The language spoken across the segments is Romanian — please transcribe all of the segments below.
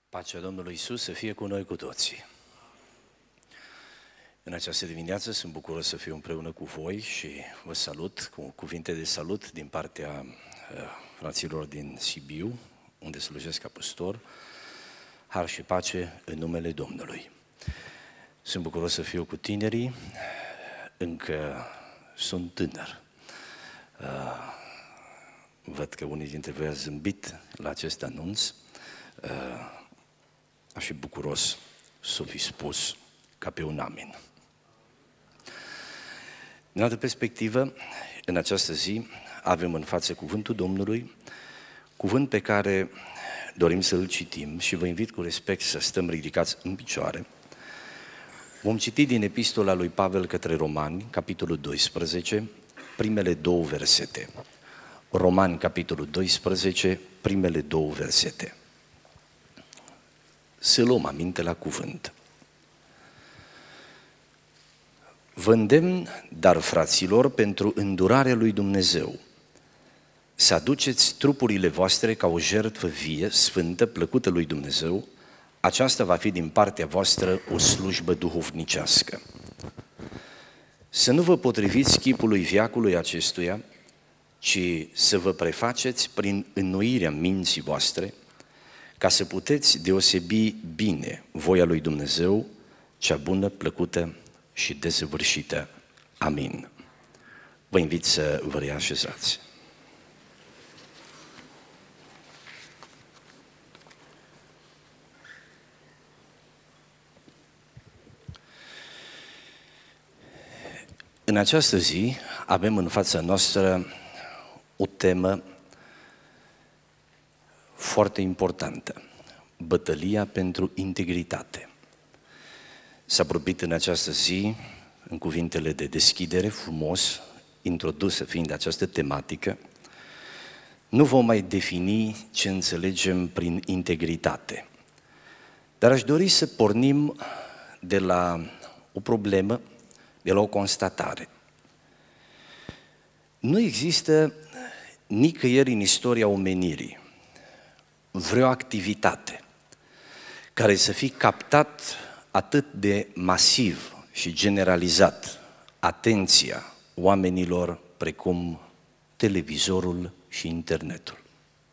Pacea Domnului Iisus să fie cu noi cu toții. În această dimineață sunt bucuros să fiu împreună cu voi și vă salut cu cuvinte de salut din partea fraților din Sibiu, unde slujesc ca păstor. Har și pace în numele Domnului. Sunt bucuros să fiu cu tinerii, încă sunt tânăr. Văd că unii dintre voi ați zâmbit la acest anunț. Aș fi bucuros să fi spus ca pe un amin. Din altă perspectivă, în această zi avem în față cuvântul Domnului, cuvânt pe care dorim să-l citim și vă invit cu respect să stăm ridicați în picioare. Vom citi din epistola lui Pavel către Romani, capitolul 12, primele două versete. Romani, capitolul 12, primele două versete. Să luăm aminte la cuvânt. Vă îndemn, dar fraților, pentru îndurarea lui Dumnezeu, să aduceți trupurile voastre ca o jertfă vie, sfântă, plăcută lui Dumnezeu, aceasta va fi din partea voastră o slujbă duhovnicească. Să nu vă potriviți chipului veacului acestuia, ci să vă prefaceți prin înnoirea minții voastre, ca să puteți deosebi bine voia lui Dumnezeu, cea bună, plăcută și desăvârșită. Amin. Vă invit să vă reașezați. În această zi avem în fața noastră o temă foarte importantă, bătălia pentru integritate. S-a vorbit în această zi, în cuvintele de deschidere, frumos, introdusă fiind această tematică. Nu vom mai defini ce înțelegem prin integritate, dar aș dori să pornim de la o problemă, de la o constatare. Nu există nicăieri în istoria omenirii vreo activitate care să fi captat atât de masiv și generalizat atenția oamenilor precum televizorul și internetul.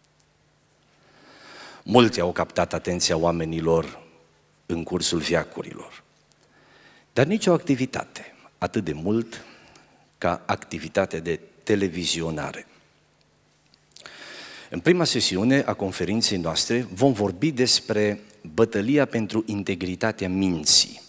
Multe au captat atenția oamenilor în cursul veacurilor, dar nicio activitate atât de mult ca activitatea de televizionare. În prima sesiune a conferinței noastre vom vorbi despre bătălia pentru integritatea minții.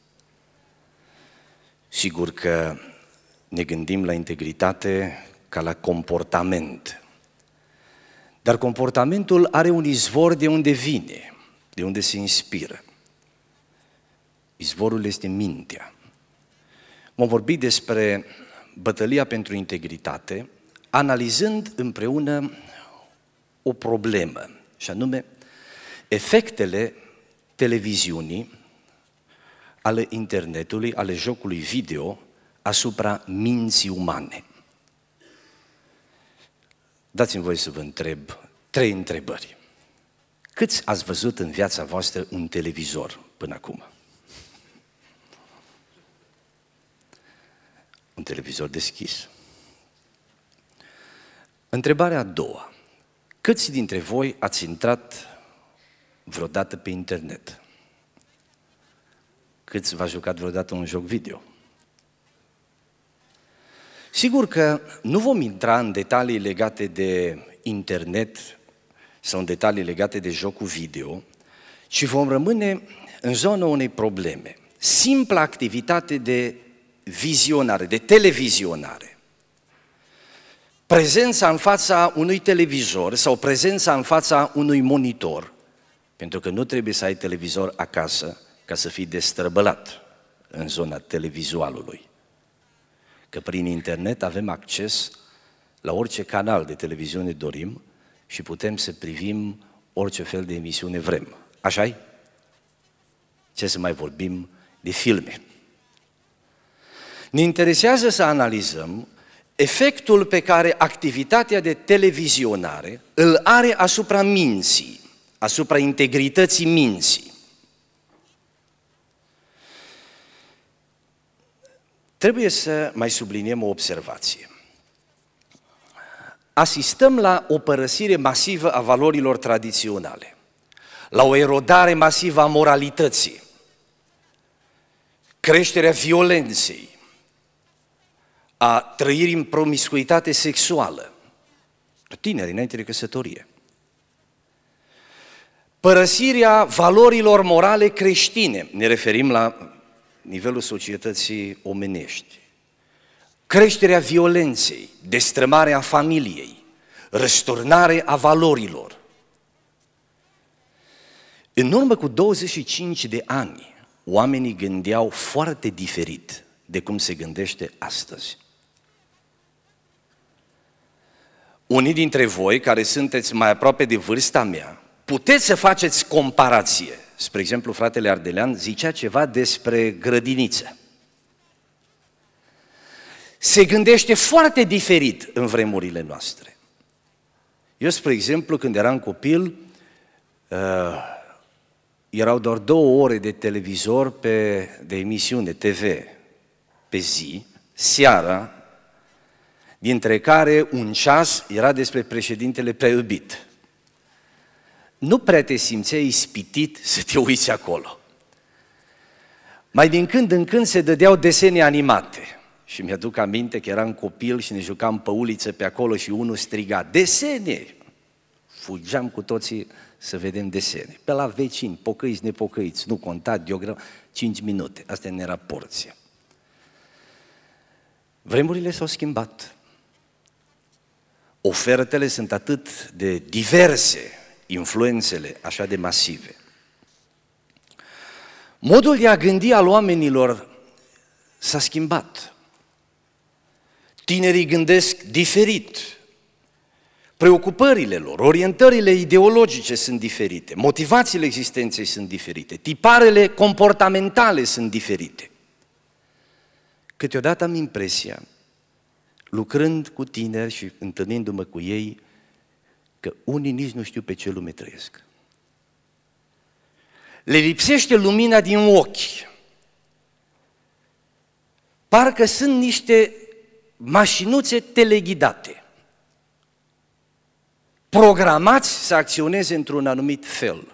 Sigur că ne gândim la integritate ca la comportament, dar comportamentul are un izvor de unde vine, de unde se inspiră. Izvorul este mintea. Vom vorbi despre bătălia pentru integritate, analizând împreună o problemă, și anume efectele televiziunii, ale internetului, ale jocului video asupra minții umane. Dați-mi voie să vă întreb 3 întrebări. Câți ați văzut în viața voastră un televizor până acum? Un televizor deschis. Întrebarea a doua. Câți dintre voi ați intrat vreodată pe internet? Câți v-ați jucat vreodată un joc video? Sigur că nu vom intra în detalii legate de internet sau în detalii legate de jocul video, ci vom rămâne în zona unei probleme. Simpla activitate de vizionare, de televizionare. Prezența în fața unui televizor sau prezența în fața unui monitor, pentru că nu trebuie să ai televizor acasă ca să fii destrăbălat în zona televizualului. Că prin internet avem acces la orice canal de televiziune dorim și putem să privim orice fel de emisiune vrem. Așa-i? Ce să mai vorbim de filme? Ne interesează să analizăm efectul pe care activitatea de televizionare îl are asupra minții, asupra integrității minții. Trebuie să mai subliniem o observație. Asistăm la o părăsire masivă a valorilor tradiționale, la o erodare masivă a moralității, creșterea violenței, a trăirii în promiscuitate sexuală, tineri înainte de căsătorie. Părăsirea valorilor morale creștine, ne referim la nivelul societății omenești. Creșterea violenței, destrămarea familiei, răsturnare a valorilor. În urmă cu 25 de ani, oamenii gândeau foarte diferit de cum se gândește astăzi. Unii dintre voi, care sunteți mai aproape de vârsta mea, puteți să faceți comparație. Spre exemplu, fratele Ardelean zicea ceva despre grădiniță. Se gândește foarte diferit în vremurile noastre. Eu, spre exemplu, când eram copil, erau doar 2 ore de televizor de emisiune TV pe zi, seara, dintre care 1 ceas era despre președintele prea iubit. Nu prea te simțeai ispitit să te uiți acolo. Mai din când în când se dădeau desene animate. Și mi-aduc aminte că eram copil și ne jucam pe uliță pe acolo și unul striga, desene! Fugeam cu toții să vedem desene. Pe la vecini, pocăiți, nepocăiți, nu conta, diagram, 5 minute. Asta ne era porția. Vremurile s-au schimbat. Ofertele sunt atât de diverse, influențele așa de masive. Modul de a gândi al oamenilor s-a schimbat. Tinerii gândesc diferit. Preocupările lor, orientările ideologice sunt diferite, motivațiile existenței sunt diferite, tiparele comportamentale sunt diferite. Câteodată am impresia, lucrând cu tineri și întâlnindu-mă cu ei, că unii nici nu știu pe ce lume trăiesc. Le lipsește lumina din ochi. Parcă sunt niște mașinuțe teleghidate, programați să acționeze într-un anumit fel.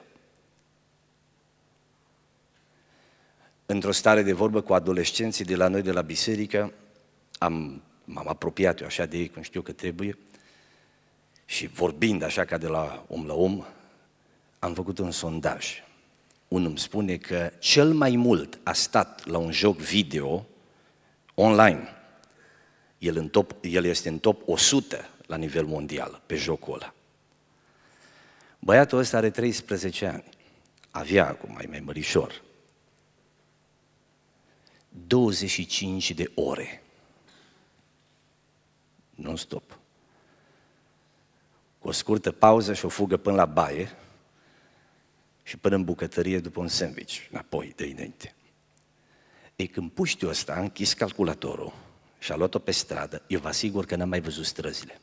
Într-o stare de vorbă cu adolescenții de la noi de la biserică, m-am apropiat eu așa de ei, cum știu că trebuie, și vorbind așa ca de la om, am făcut un sondaj. Unul îmi spune că cel mai mult a stat la un joc video online. El este în top 100 la nivel mondial pe jocul ăla. Băiatul ăsta are 13 ani. Avea acum mai mărișor. 25 de ore. Non-stop. Cu o scurtă pauză și o fugă până la baie și până în bucătărie după un sandwich, înapoi, de înainte. Ei, când puștiul ăsta a închis calculatorul și a luat-o pe stradă, eu vă asigur că n-am mai văzut străzile.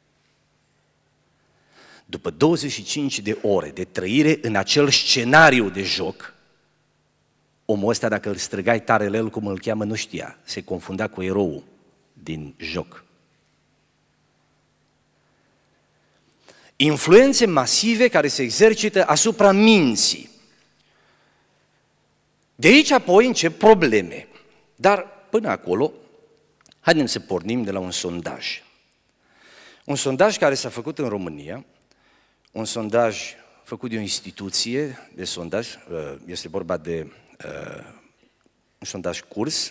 După 25 de ore de trăire în acel scenariu de joc, omul ăsta, dacă îl străgai tare la el, cum îl cheamă, nu știa, se confunda cu eroul din joc. Influențe masive care se exercită asupra minții. De aici apoi încep probleme. Dar până acolo, haidem să pornim de la un sondaj. Un sondaj care s-a făcut în România, un sondaj făcut de o instituție de sondaj, este vorba de un sondaj Kurs.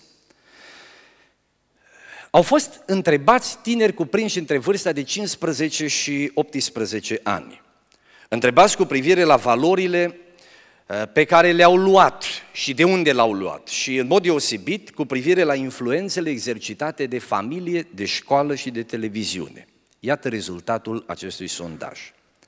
Au fost întrebați tineri cuprinși între vârsta de 15 și 18 ani. Întrebați cu privire la valorile pe care le-au luat și de unde le-au luat și în mod deosebit cu privire la influențele exercitate de familie, de școală și de televiziune. Iată rezultatul acestui sondaj.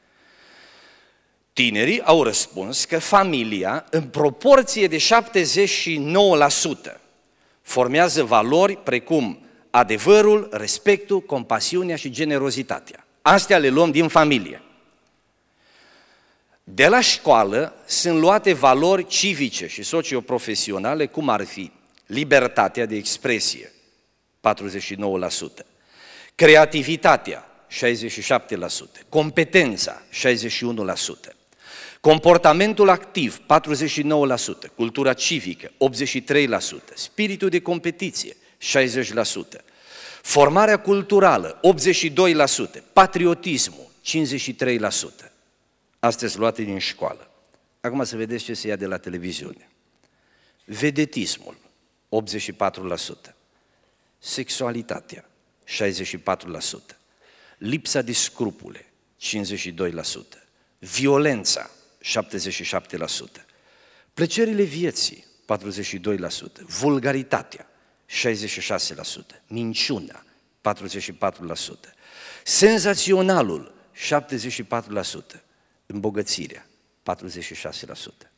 Tinerii au răspuns că familia, în proporție de 79%, formează valori precum adevărul, respectul, compasiunea și generozitatea. Astea le luăm din familie. De la școală sunt luate valori civice și socioprofesionale, cum ar fi libertatea de expresie, 49%, creativitatea, 67%, competența, 61%, comportamentul activ, 49%, cultura civică, 83%, spiritul de competiție, 60%, formarea culturală, 82%, patriotismul, 53%. Astea sunt luate din școală. Acum să vedeți ce se ia de la televiziune. Vedetismul, 84%, sexualitatea, 64%, lipsa de scrupule, 52%, violența, 77%, plăcerile vieții, 42%, vulgaritatea, 66%, minciuna, 44%, senzaționalul, 74%, îmbogățirea, 46%.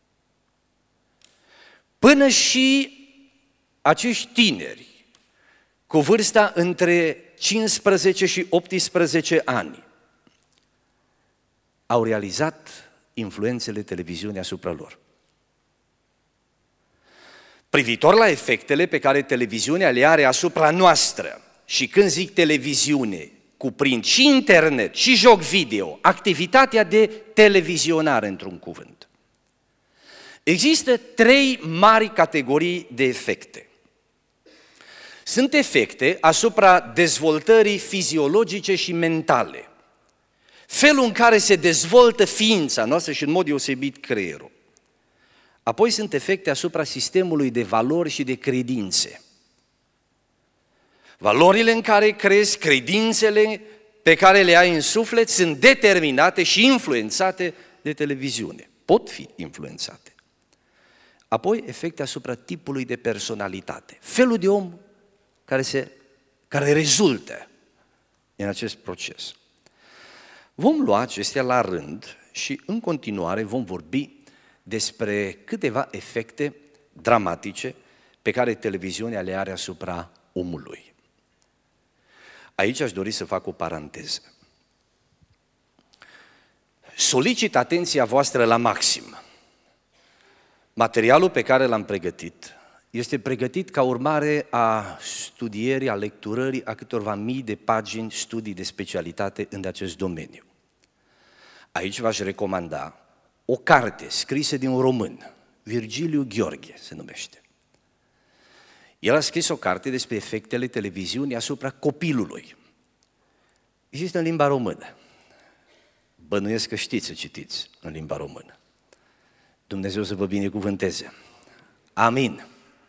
Până și acești tineri cu vârsta între 15 și 18 ani au realizat influențele televiziunii asupra lor. Privitor la efectele pe care televiziunea le are asupra noastră, și când zic televiziune, cuprind și internet, și joc video, activitatea de televizionare într-un cuvânt. Există 3 mari categorii de efecte. Sunt efecte asupra dezvoltării fiziologice și mentale, felul în care se dezvoltă ființa noastră și în mod deosebit creierul. Apoi sunt efecte asupra sistemului de valori și de credințe. Valorile în care crezi, credințele pe care le ai în suflet sunt determinate și influențate de televiziune. Pot fi influențate. Apoi efecte asupra tipului de personalitate, felul de om care rezultă în acest proces. Vom lua acestea la rând și în continuare vom vorbi despre câteva efecte dramatice pe care televiziunea le are asupra omului. Aici aș dori să fac o paranteză. Solicit atenția voastră la maxim. Materialul pe care l-am pregătit este pregătit ca urmare a studierii, a lecturării a câtorva mii de pagini studii de specialitate în acest domeniu. Aici v-aș recomanda o carte scrisă de un român, Virgiliu Gheorghe se numește. El a scris o carte despre efectele televiziunii asupra copilului. Există în limba română. Bănuiesc că știți să citiți în limba română. Dumnezeu să vă binecuvânteze. Amin.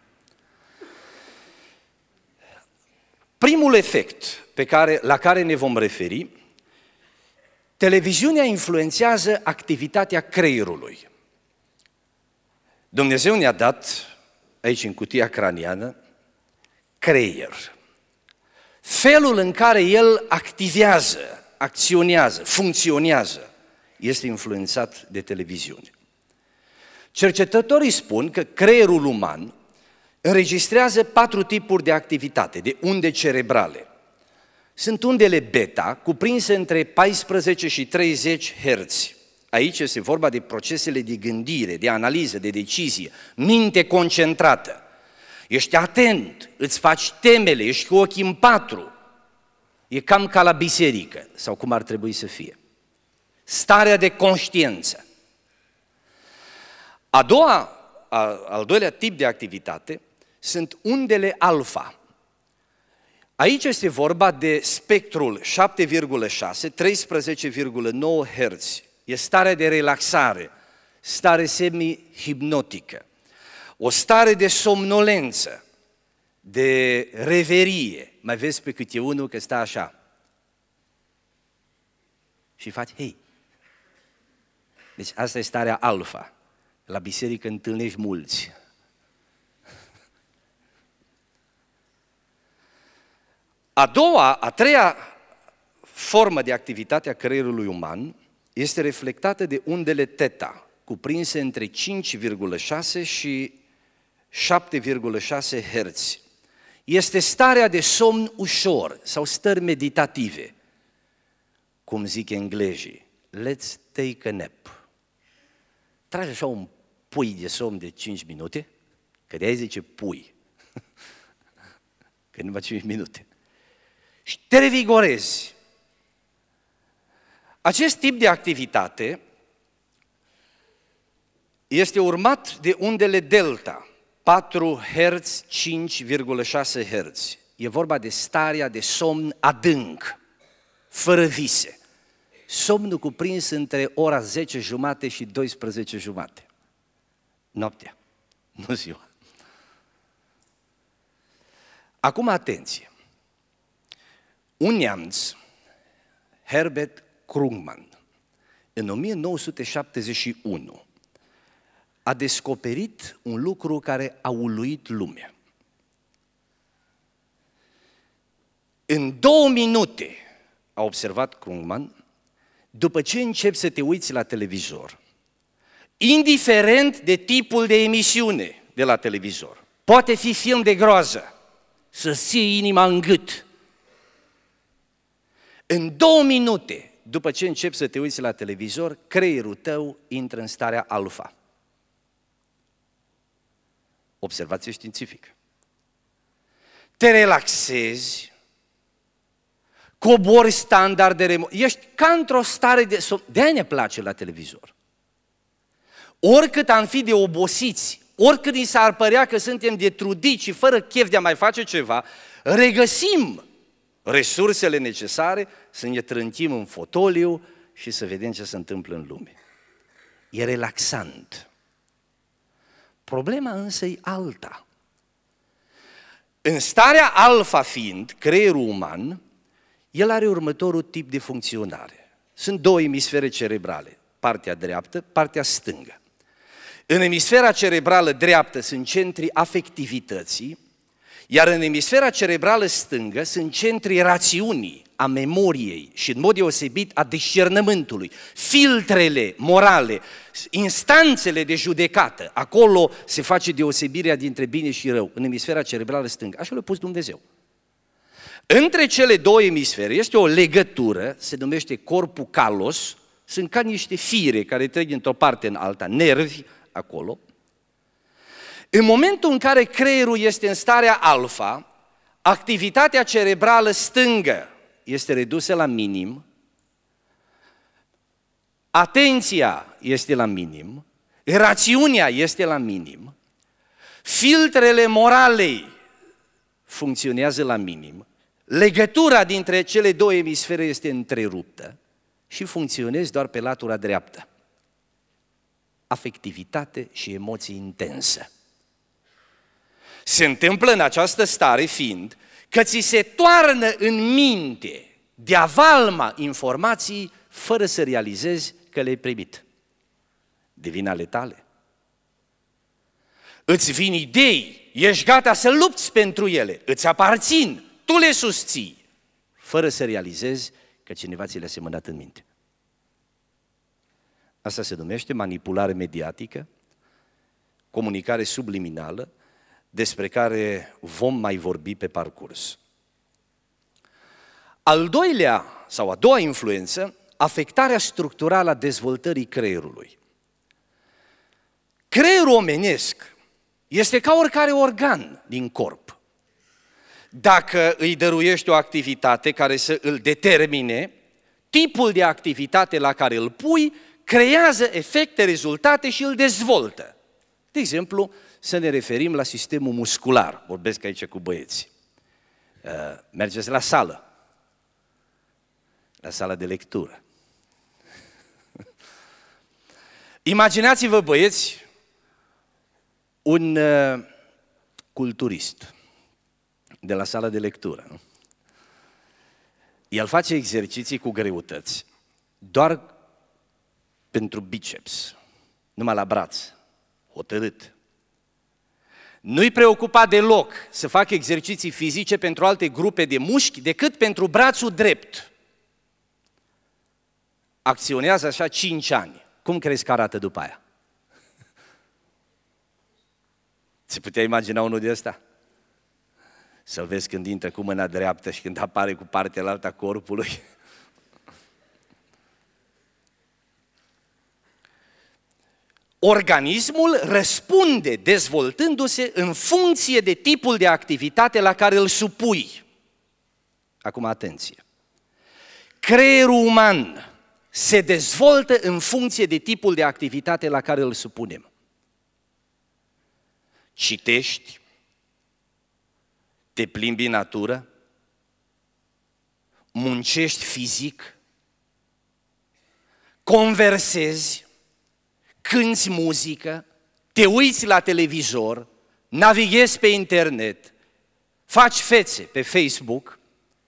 Primul efect la care ne vom referi, televiziunea influențează activitatea creierului. Dumnezeu ne-a dat, aici în cutia craniană, creier. Felul în care el activează, acționează, funcționează, este influențat de televiziune. Cercetătorii spun că creierul uman înregistrează 4 tipuri de activitate, de unde cerebrale. Sunt undele beta, cuprinse între 14 și 30 Hz. Aici este vorba de procesele de gândire, de analiză, de decizie, minte concentrată. Ești atent, îți faci temele, ești cu ochii în 4. E cam ca la biserică, sau cum ar trebui să fie. Starea de conștiință. Al doilea tip de activitate sunt undele alfa. Aici este vorba de spectrul 7,6, 13,9 Hz. E starea de relaxare, stare semi-hipnotică, o stare de somnolență, de reverie. Mai vezi pe câte unul că stă așa și faci hei. Deci asta e starea alfa. La biserică întâlnești mulți. A treia formă de activitate a creierului uman este reflectată de undele teta, cuprinse între 5,6 și 7,6 Hz. Este starea de somn ușor sau stări meditative, cum zic englezii, let's take a nap. tragi așa un pui de somn de 5 minute, că de-aia zice pui, că numai 5 minute, și te revigorezi. Acest tip de activitate este urmat de undele delta, 4 Hz, 5,6 Hz. E vorba de starea de somn adânc, fără vise. Somnul cuprins între ora 10:30 și 12:30. Noaptea, nu ziua. Acum atenție. Un neamț, Herbert Krugman, în 1971, a descoperit un lucru care a uluit lumea. În 2 minute, a observat Krugman, după ce începi să te uiți la televizor, indiferent de tipul de emisiune de la televizor, poate fi film de groază, să-ți ții inima în gât. În 2 minute, după ce începi să te uiți la televizor, creierul tău intră în starea alfa. Observație științifică. Te relaxezi, cobori standardele, ești ca într-o stare de somn. De-aia ne place la televizor. Oricât am fi de obosiți, oricât ni s-ar părea că suntem de trudiți și fără chef de a mai face ceva, regăsim resursele necesare să ne trântim în fotoliu și să vedem ce se întâmplă în lume. E relaxant. Problema însă e alta. În starea alfa fiind, creierul uman, el are următorul tip de funcționare. Sunt 2 emisfere cerebrale, partea dreaptă, partea stângă. În emisfera cerebrală dreaptă sunt centrii afectivității, iar în emisfera cerebrală stângă sunt centrii rațiunii, a memoriei și în mod deosebit a discernământului, filtrele morale, instanțele de judecată. Acolo se face deosebirea dintre bine și rău, în emisfera cerebrală stângă. Așa l-a pus Dumnezeu. Între cele 2 emisfere este o legătură, se numește corpul calos, sunt ca niște fire care trec dintr-o parte în alta, nervi acolo. În momentul în care creierul este în starea alfa, activitatea cerebrală stângă este redusă la minim, atenția este la minim, rațiunea este la minim, filtrele morale funcționează la minim, legătura dintre cele 2 emisfere este întreruptă și funcționezi doar pe latura dreaptă. Afectivitate și emoții intensă. Se întâmplă în această stare fiind că ți se toarnă în minte de avalma informații fără să realizezi că le-ai primit. Devin ale tale. Îți vin idei, ești gata să lupți pentru ele, îți aparțin, tu le susții, fără să realizezi că cineva ți le-a semănat în minte. Asta se numește manipulare mediatică, comunicare subliminală, despre care vom mai vorbi pe parcurs. Al doilea, sau a doua influență, afectarea structurală a dezvoltării creierului. Creierul omenesc este ca oricare organ din corp. Dacă îi dăruiești o activitate care să îl determine, tipul de activitate la care îl pui creează efecte, rezultate și îl dezvoltă. De exemplu, să ne referim la sistemul muscular. Vorbesc aici cu băieți. Mergeți la sală de lectură. Imaginați-vă, băieți, un culturist de la sala de lectură. Nu? El face exerciții cu greutăți, doar pentru biceps, numai la braț, hotărât. Nu-i preocupat deloc să facă exerciții fizice pentru alte grupe de mușchi decât pentru brațul drept. Acționează așa 5 ani. Cum crezi că arată după aia? Ți putea imagina unul de ăsta? Să-l vezi când intră cu mâna dreaptă și când apare cu partea alta a corpului. Organismul răspunde dezvoltându-se în funcție de tipul de activitate la care îl supui. Acum atenție. Creierul uman se dezvoltă în funcție de tipul de activitate la care îl supunem. Citești, te plimbi în natură, muncești fizic, conversezi, cânți muzică, te uiți la televizor, navighezi pe internet, faci fețe pe Facebook.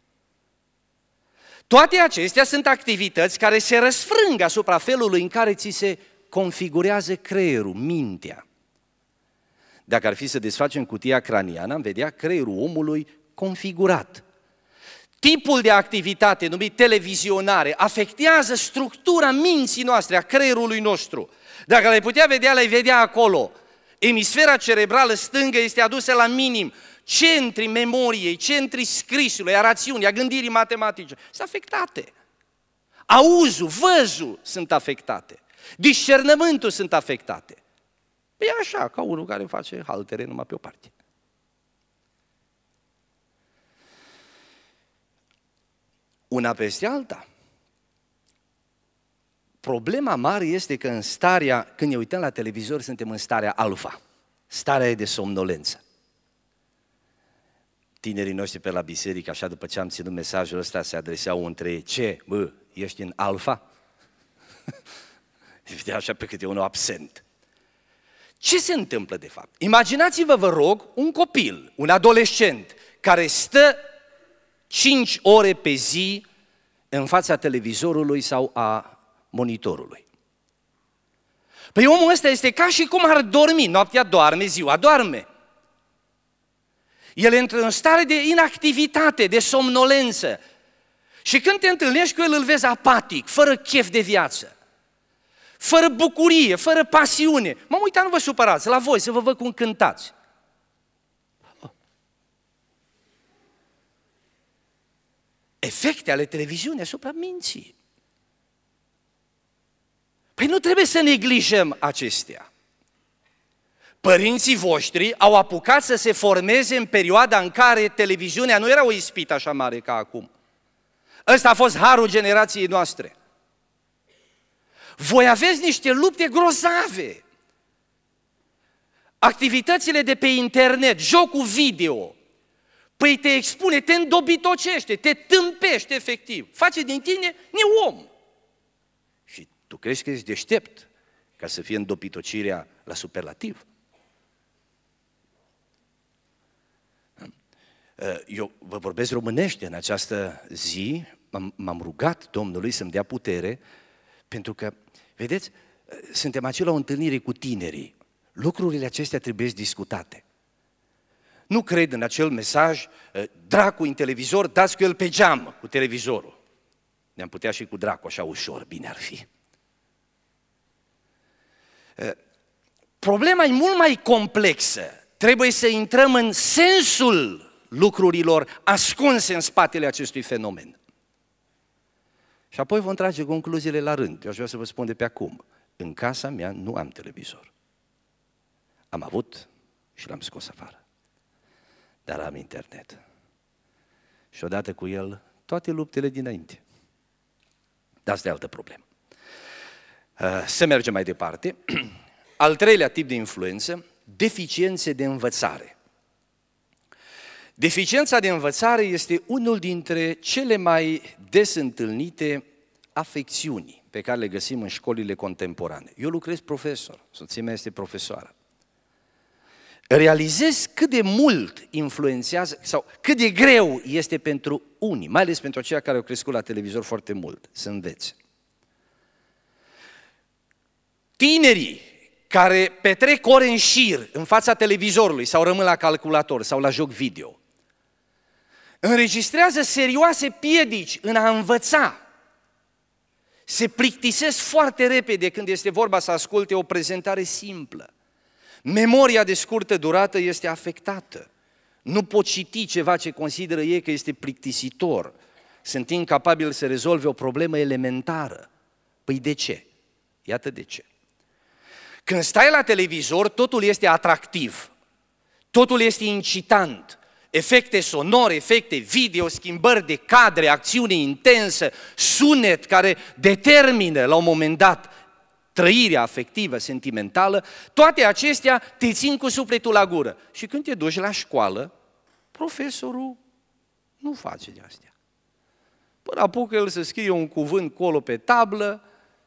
Toate acestea sunt activități care se răsfrâng asupra felului în care ți se configurează creierul, mintea. Dacă ar fi să desfacem cutia craniană, am vedea creierul omului configurat. Tipul de activitate numit televizionare afectează structura minții noastre, a creierului nostru. Dacă le putea vedea, le vedea acolo. Emisfera cerebrală stângă este adusă la minim. Centrii memoriei, centrii scrisului, a rațiunii, a gândirii matematice sunt afectate. Auzul, văzul sunt afectate. Discernământul sunt afectate. E așa, ca unul care face haltere numai pe o parte. Una peste alta. Problema mare este că în starea, când ne uităm la televizor, suntem în starea alfa, starea de somnolență. Tinerii noștri pe la biserică, așa după ce am ținut mesajul ăsta, se adreseau între ei: ce, bă, ești în alfa? Vedea așa pe câte unul absent. Ce se întâmplă de fapt? Imaginați-vă, vă rog, un copil, un adolescent, care stă 5 ore pe zi în fața televizorului sau a monitorului. Păi omul ăsta este ca și cum ar dormi, noaptea doarme, ziua doarme. El intră în stare de inactivitate, de somnolență. Și când te întâlnești cu el, îl vezi apatic, fără chef de viață, fără bucurie, fără pasiune. M-am uitat, nu vă supărați, la voi, să vă văd cum cântați. Efecte ale televiziunii asupra minții. Păi nu trebuie să neglijăm acestea. Părinții voștri au apucat să se formeze în perioada în care televiziunea nu era o ispită așa mare ca acum. Ăsta a fost harul generației noastre. Voi aveți niște lupte grozave. Activitățile de pe internet, jocul video, păi te expune, te îndobitocește, te tâmpește efectiv, face din tine neom. Și tu crezi că ești deștept ca să fie îndobitocirea la superlativ. Eu vă vorbesc românește în această zi, m-am rugat Domnului să-mi dea putere, pentru că, vedeți, suntem aici la o întâlnire cu tinerii. Lucrurile acestea trebuie discutate. Nu cred în acel mesaj, dracu în televizor, dați cu el pe geam, cu televizorul. Ne-am putea și cu dracu, așa ușor, bine ar fi. Problema e mult mai complexă. Trebuie să intrăm în sensul lucrurilor ascunse în spatele acestui fenomen. Și apoi vom trage concluziile la rând. Eu aș vrea să vă spun de pe acum. În casa mea nu am televizor. Am avut și l-am scos afară. Dar am internet. Și odată cu el, toate luptele dinainte. Dar asta e altă problemă. Să mergem mai departe. Al treilea tip de influență, deficiențe de învățare. Deficiența de învățare este unul dintre cele mai des întâlnite afecțiuni pe care le găsim în școlile contemporane. Eu lucrez profesor, soția mea este profesoară. Realizez cât de mult influențează sau cât de greu este pentru unii, mai ales pentru aceia care au crescut la televizor foarte mult, să învețe. Tinerii care petrec ore în șir în fața televizorului sau rămân la calculator sau la joc video, înregistrează serioase piedici în a învăța. Se plictisesc foarte repede când este vorba să asculte o prezentare simplă. Memoria de scurtă durată este afectată. Nu pot citi ceva ce consideră ei că este plictisitor. Sunt incapabili să rezolve o problemă elementară. Păi de ce? Iată de ce. Când stai la televizor, totul este atractiv, totul este incitant, efecte sonore, efecte video, schimbări de cadre, acțiune intensă, sunet care determină la un moment dat trăirea afectivă, sentimentală, toate acestea te țin cu sufletul la gură. Și când te duci la școală, profesorul nu face de astea. Până apucă el să scrie un cuvânt colo pe tablă,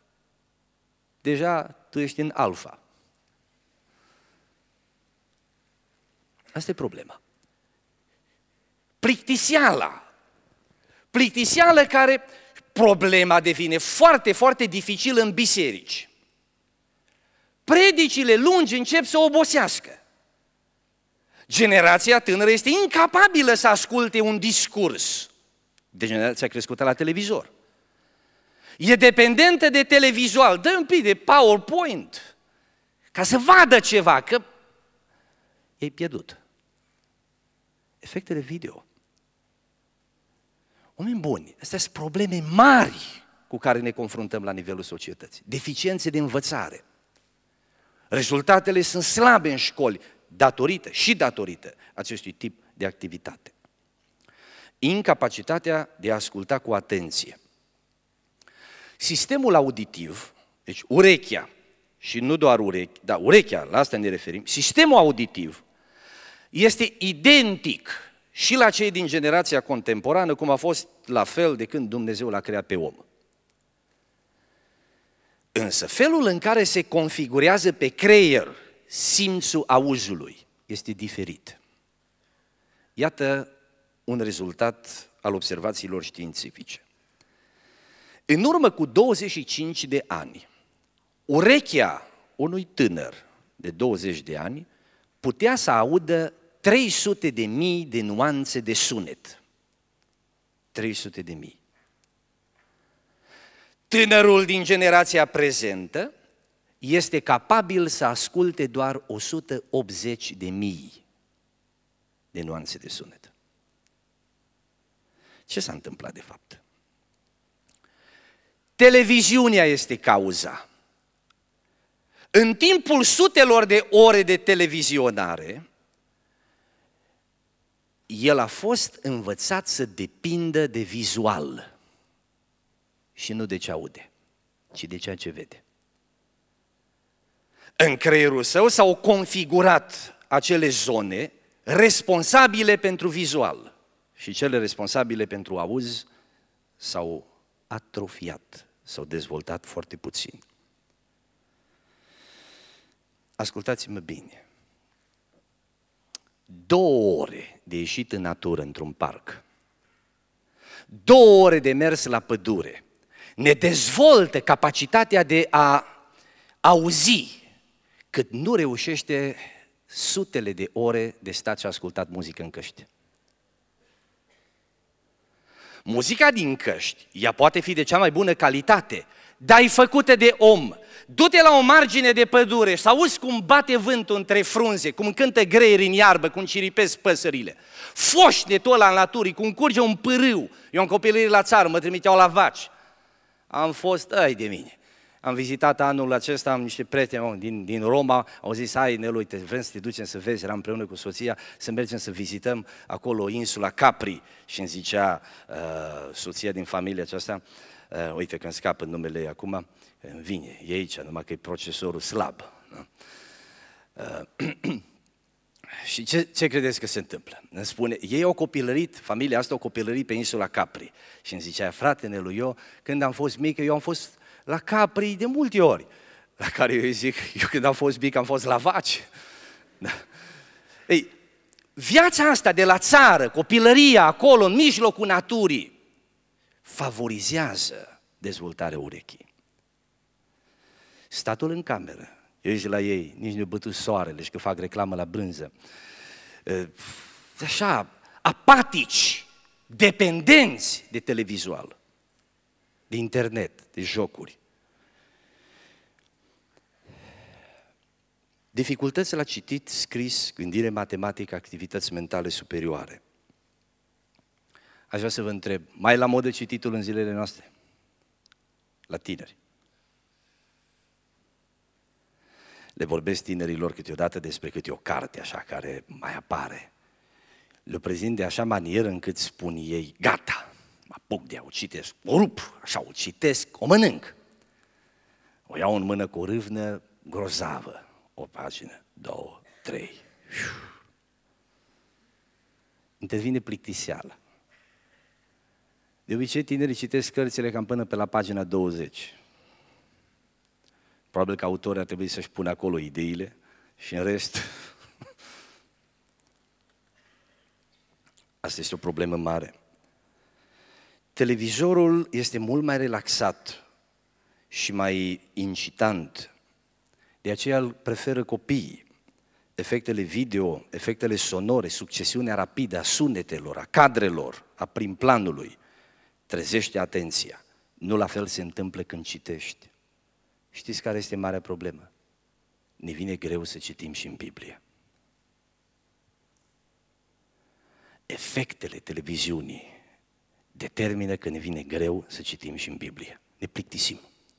deja tu ești în alfa. Asta e problema. Plictiseala care problema devine foarte, foarte dificilă în biserici. Predicile lungi încep să obosească. Generația tânără este incapabilă să asculte un discurs de generația crescută la televizor. E dependentă de televizual. Dă un pic de PowerPoint ca să vadă ceva, că e pierdut. Efectele video. Oameni buni, astea sunt probleme mari cu care ne confruntăm la nivelul societății. Deficiențe de învățare. Rezultatele sunt slabe în școli, datorită acestui tip de activitate. Incapacitatea de a asculta cu atenție. Sistemul auditiv, deci urechea, și nu doar urechea, la asta ne referim, sistemul auditiv este identic și la cei din generația contemporană, cum a fost la fel de când Dumnezeu l-a creat pe om. Însă felul în care se configurează pe creier simțul auzului este diferit. Iată un rezultat al observațiilor științifice. În urmă cu 25 de ani, urechea unui tânăr de 20 de ani putea să audă 300.000 de nuanțe de sunet. 300.000. Tânărul din generația prezentă este capabil să asculte doar 180.000 de nuanțe de sunet. Ce s-a întâmplat de fapt? Televiziunea este cauza. În timpul sutelor de ore de televizionare, el a fost învățat să depindă de vizual și nu de ce aude, ci de ceea ce vede. În creierul său s-au configurat acele zone responsabile pentru vizual și cele responsabile pentru auz s-au atrofiat, s-au dezvoltat foarte puțin. Ascultați-mă bine. 2 ore de ieșit în natură într-un parc, 2 ore de mers la pădure, ne dezvoltă capacitatea de a auzi, cât nu reușește sutele de ore de stat și ascultat muzică în căști. Muzica din căști, ea poate fi de cea mai bună calitate, dar e făcută de om. Du-te la o margine de pădure și auzi cum bate vântul între frunze, cum cântă greieri în iarbă, cum ciripesc păsările. Foșnetul ăla în naturii, cum curge un pârâu. Eu am copilărit la țară, mă trimiteau la vaci. Am fost, de mine. Am vizitat anul acesta, am niște prieteni din Roma, au zis, hai Nelu, uite, vrem să te ducem să vezi, eram împreună cu soția, să mergem să vizităm acolo insula Capri. Și îmi zicea soția din familia aceasta, uite că îmi scapă numele ei acum, îmi vine, e aici, numai că e procesorul slab. Da? Și ce credeți că se întâmplă? Îmi spune, ei au copilărit, familia asta au copilărit pe insula Capri. Și îmi zicea, frate Nelu, eu când am fost mic, eu am fost la Capri de multe ori. La care eu îi zic, eu când am fost mic am fost la vaci. Da. Ei, viața asta de la țară, copilăria acolo, în mijlocul naturii, favorizează dezvoltarea urechii. Statul în cameră, eu zic la ei, nici nu bătut soarele și că fac reclamă la brânză. Așa, apatici, dependenți de televizual, de internet, de jocuri. Dificultăți la citit, scris, gândire matematică, activități mentale superioare. Aș vrea să vă întreb, mai e la modă cititul în zilele noastre? La tineri. Le vorbesc tinerilor câteodată despre câte o carte așa care mai apare. Le prezint de așa manieră încât spun ei, gata, mă apuc de a o citesc, o rup, așa o citesc, o mănânc. O iau în mână cu o râvnă grozavă, o pagină, 2, 3. Intervine plictiseală. De obicei, tinerii citesc cărțile cam până pe la pagina 20. Probabil că autorii ar trebui să-și pună acolo ideile și în rest... Asta este o problemă mare. Televizorul este mult mai relaxat și mai incitant. De aceea îl preferă copiii. Efectele video, efectele sonore, succesiunea rapidă a sunetelor, a cadrelor, a prim-planului, trezește atenția. Nu la fel se întâmplă când citești. Știți care este marea problemă? Ne vine greu să citim și în Biblie. Efectele televiziunii determină că ne vine greu să citim și în Biblie. Ne plictisim.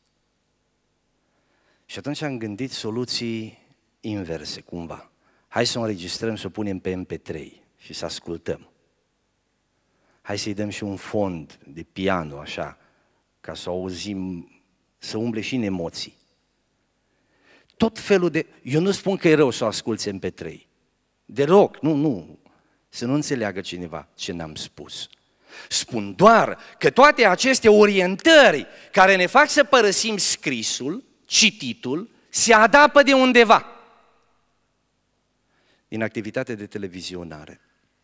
Și atunci am gândit soluții inverse, cumva. Hai să o înregistrăm, să o punem pe MP3 și să ascultăm. Hai să-i dăm și un fond de piano, așa, ca să o auzim, să umble și în emoții. Tot felul de... Eu nu spun că e rău să o asculți MP3. De rog, nu. Să nu înțeleagă cineva ce n-am spus. Spun doar că toate aceste orientări care ne fac să părăsim scrisul, cititul, se adapă de undeva. Din activitate de televizionare.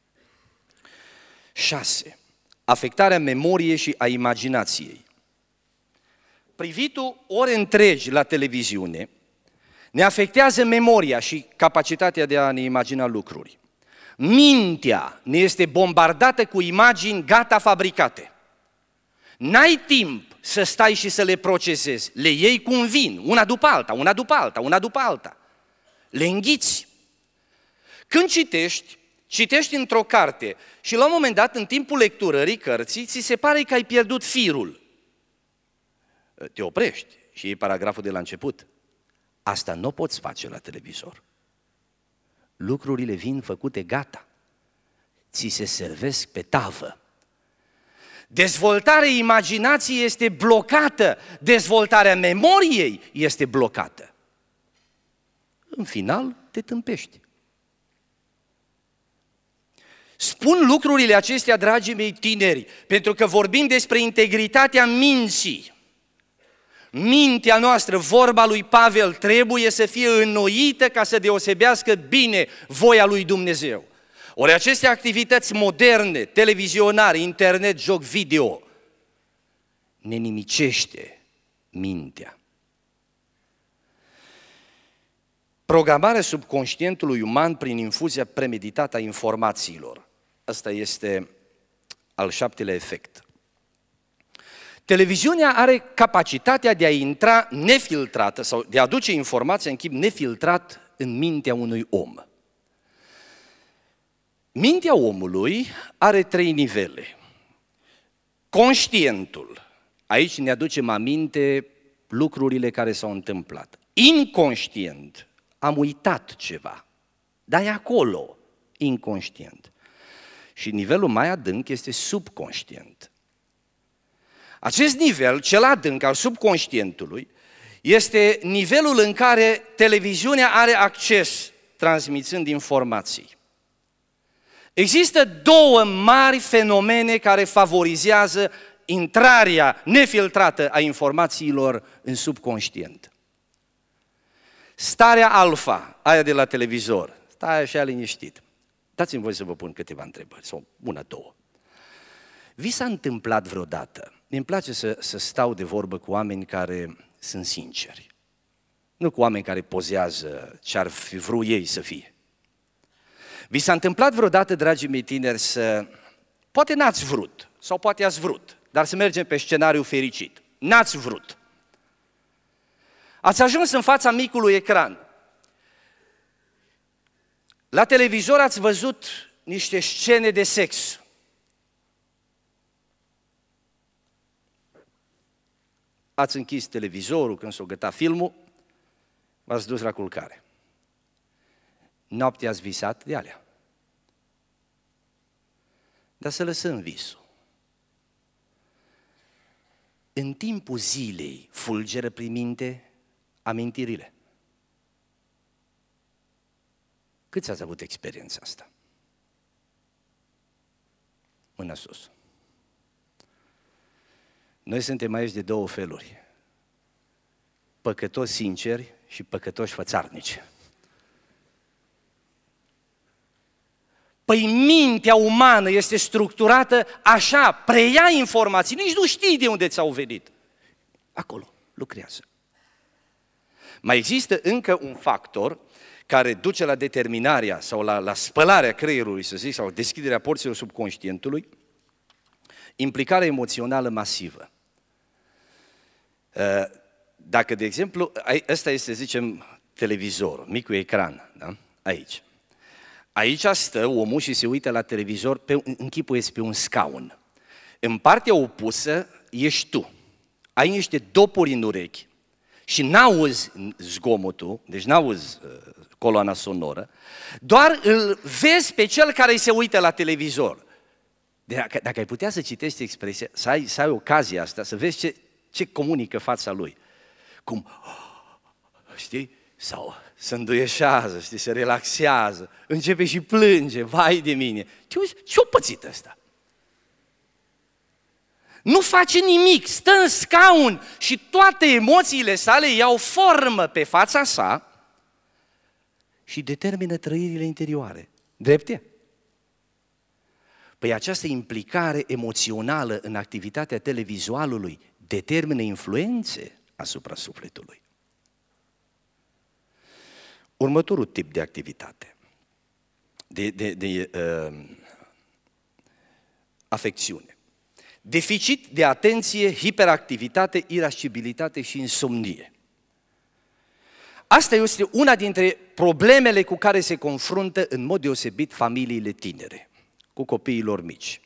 6. Afectarea memoriei și a imaginației. Privitul ore întregi la televiziune ne afectează memoria și capacitatea de a ne imagina lucruri. Mintea ne este bombardată cu imagini gata fabricate. N-ai timp să stai și să le procesezi. Le iei cum vin, una după alta, una după alta, una după alta. Le înghiți. Când citești într-o carte și la un moment dat, în timpul lecturării cărții, ți se pare că ai pierdut firul. Te oprești și iei paragraful de la început. Asta nu poți face la televizor. Lucrurile vin făcute gata. Ți se servesc pe tavă. Dezvoltarea imaginației este blocată. Dezvoltarea memoriei este blocată. În final, te tâmpești. Spun lucrurile acestea, dragii mei tineri, pentru că vorbim despre integritatea minții. Mintea noastră, vorba lui Pavel, trebuie să fie înnoită ca să deosebească bine voia lui Dumnezeu. Ori aceste activități moderne, televizionare, internet, joc video, ne nimicește mintea. Programarea subconștientului uman prin infuzia premeditată a informațiilor. Ăsta este al 7-lea efect. Televiziunea are capacitatea de a intra nefiltrată sau de a aduce informația în chip nefiltrat în mintea unui om. Mintea omului are 3 nivele. Conștientul, aici ne aducem aminte lucrurile care s-au întâmplat. Inconștient, am uitat ceva, dar e acolo, inconștient. Și nivelul mai adânc este subconștient. Acest nivel, cel adânc al subconștientului, este nivelul în care televiziunea are acces, transmițând informații. Există 2 mari fenomene care favorizează intrarea nefiltrată a informațiilor în subconștient. Starea alfa, aia de la televizor, stai așa liniștit. Dați-mi voi să vă pun câteva întrebări, sau 1-2. Vi s-a întâmplat vreodată? Mi-mi place să stau de vorbă cu oameni care sunt sinceri. Nu cu oameni care pozează ce ar fi vrut ei să fie. Vi s-a întâmplat vreodată, dragii mei tineri, poate n-ați vrut, sau poate ați vrut, dar să mergem pe scenariu fericit. N-ați vrut. Ați ajuns în fața micului ecran. La televizor ați văzut niște scene de sex. Ați închis televizorul când s-o găta filmul, v-ați dus la culcare. Noaptea ați visat de alea. Dar să lăsăm visul. În timpul zilei fulgeră prin minte amintirile. Câți ați avut experiența asta? Mâna sus. Noi suntem aici de două feluri. Păcătoși sinceri și păcătoși fățarnici. Păi mintea umană este structurată așa, preia informații, nici nu știi de unde ți-au venit. Acolo lucrează. Mai există încă un factor care duce la determinarea sau la spălarea creierului, să zic, sau deschiderea porților subconștientului, implicarea emoțională masivă. Dacă, de exemplu, ăsta este, zicem, televizorul, micul ecran, da? Aici. Aici stă omul și se uită la televizor, închipuieți pe un scaun. În partea opusă ești tu. Ai niște dopuri în urechi și n-auzi zgomotul, deci n-auzi coloana sonoră, doar îl vezi pe cel care se uită la televizor. Dacă ai putea să citești expresia, să ai ocazia asta, să vezi ce comunică fața lui. Cum, știi? Sau se înduieșează, știi, se relaxează, începe și plânge, vai de mine. Ce-o pățit ăsta? Nu face nimic, stă în scaun și toate emoțiile sale iau formă pe fața sa și determină trăirile interioare. Drepte? Păi această implicare emoțională în activitatea televizualului determină influențe asupra sufletului. Următorul tip de activitate, de afecțiune. Deficit de atenție, hiperactivitate, irascibilitate și insomnie. Asta este una dintre problemele cu care se confruntă în mod deosebit familiile tinere, cu copiii lor mici.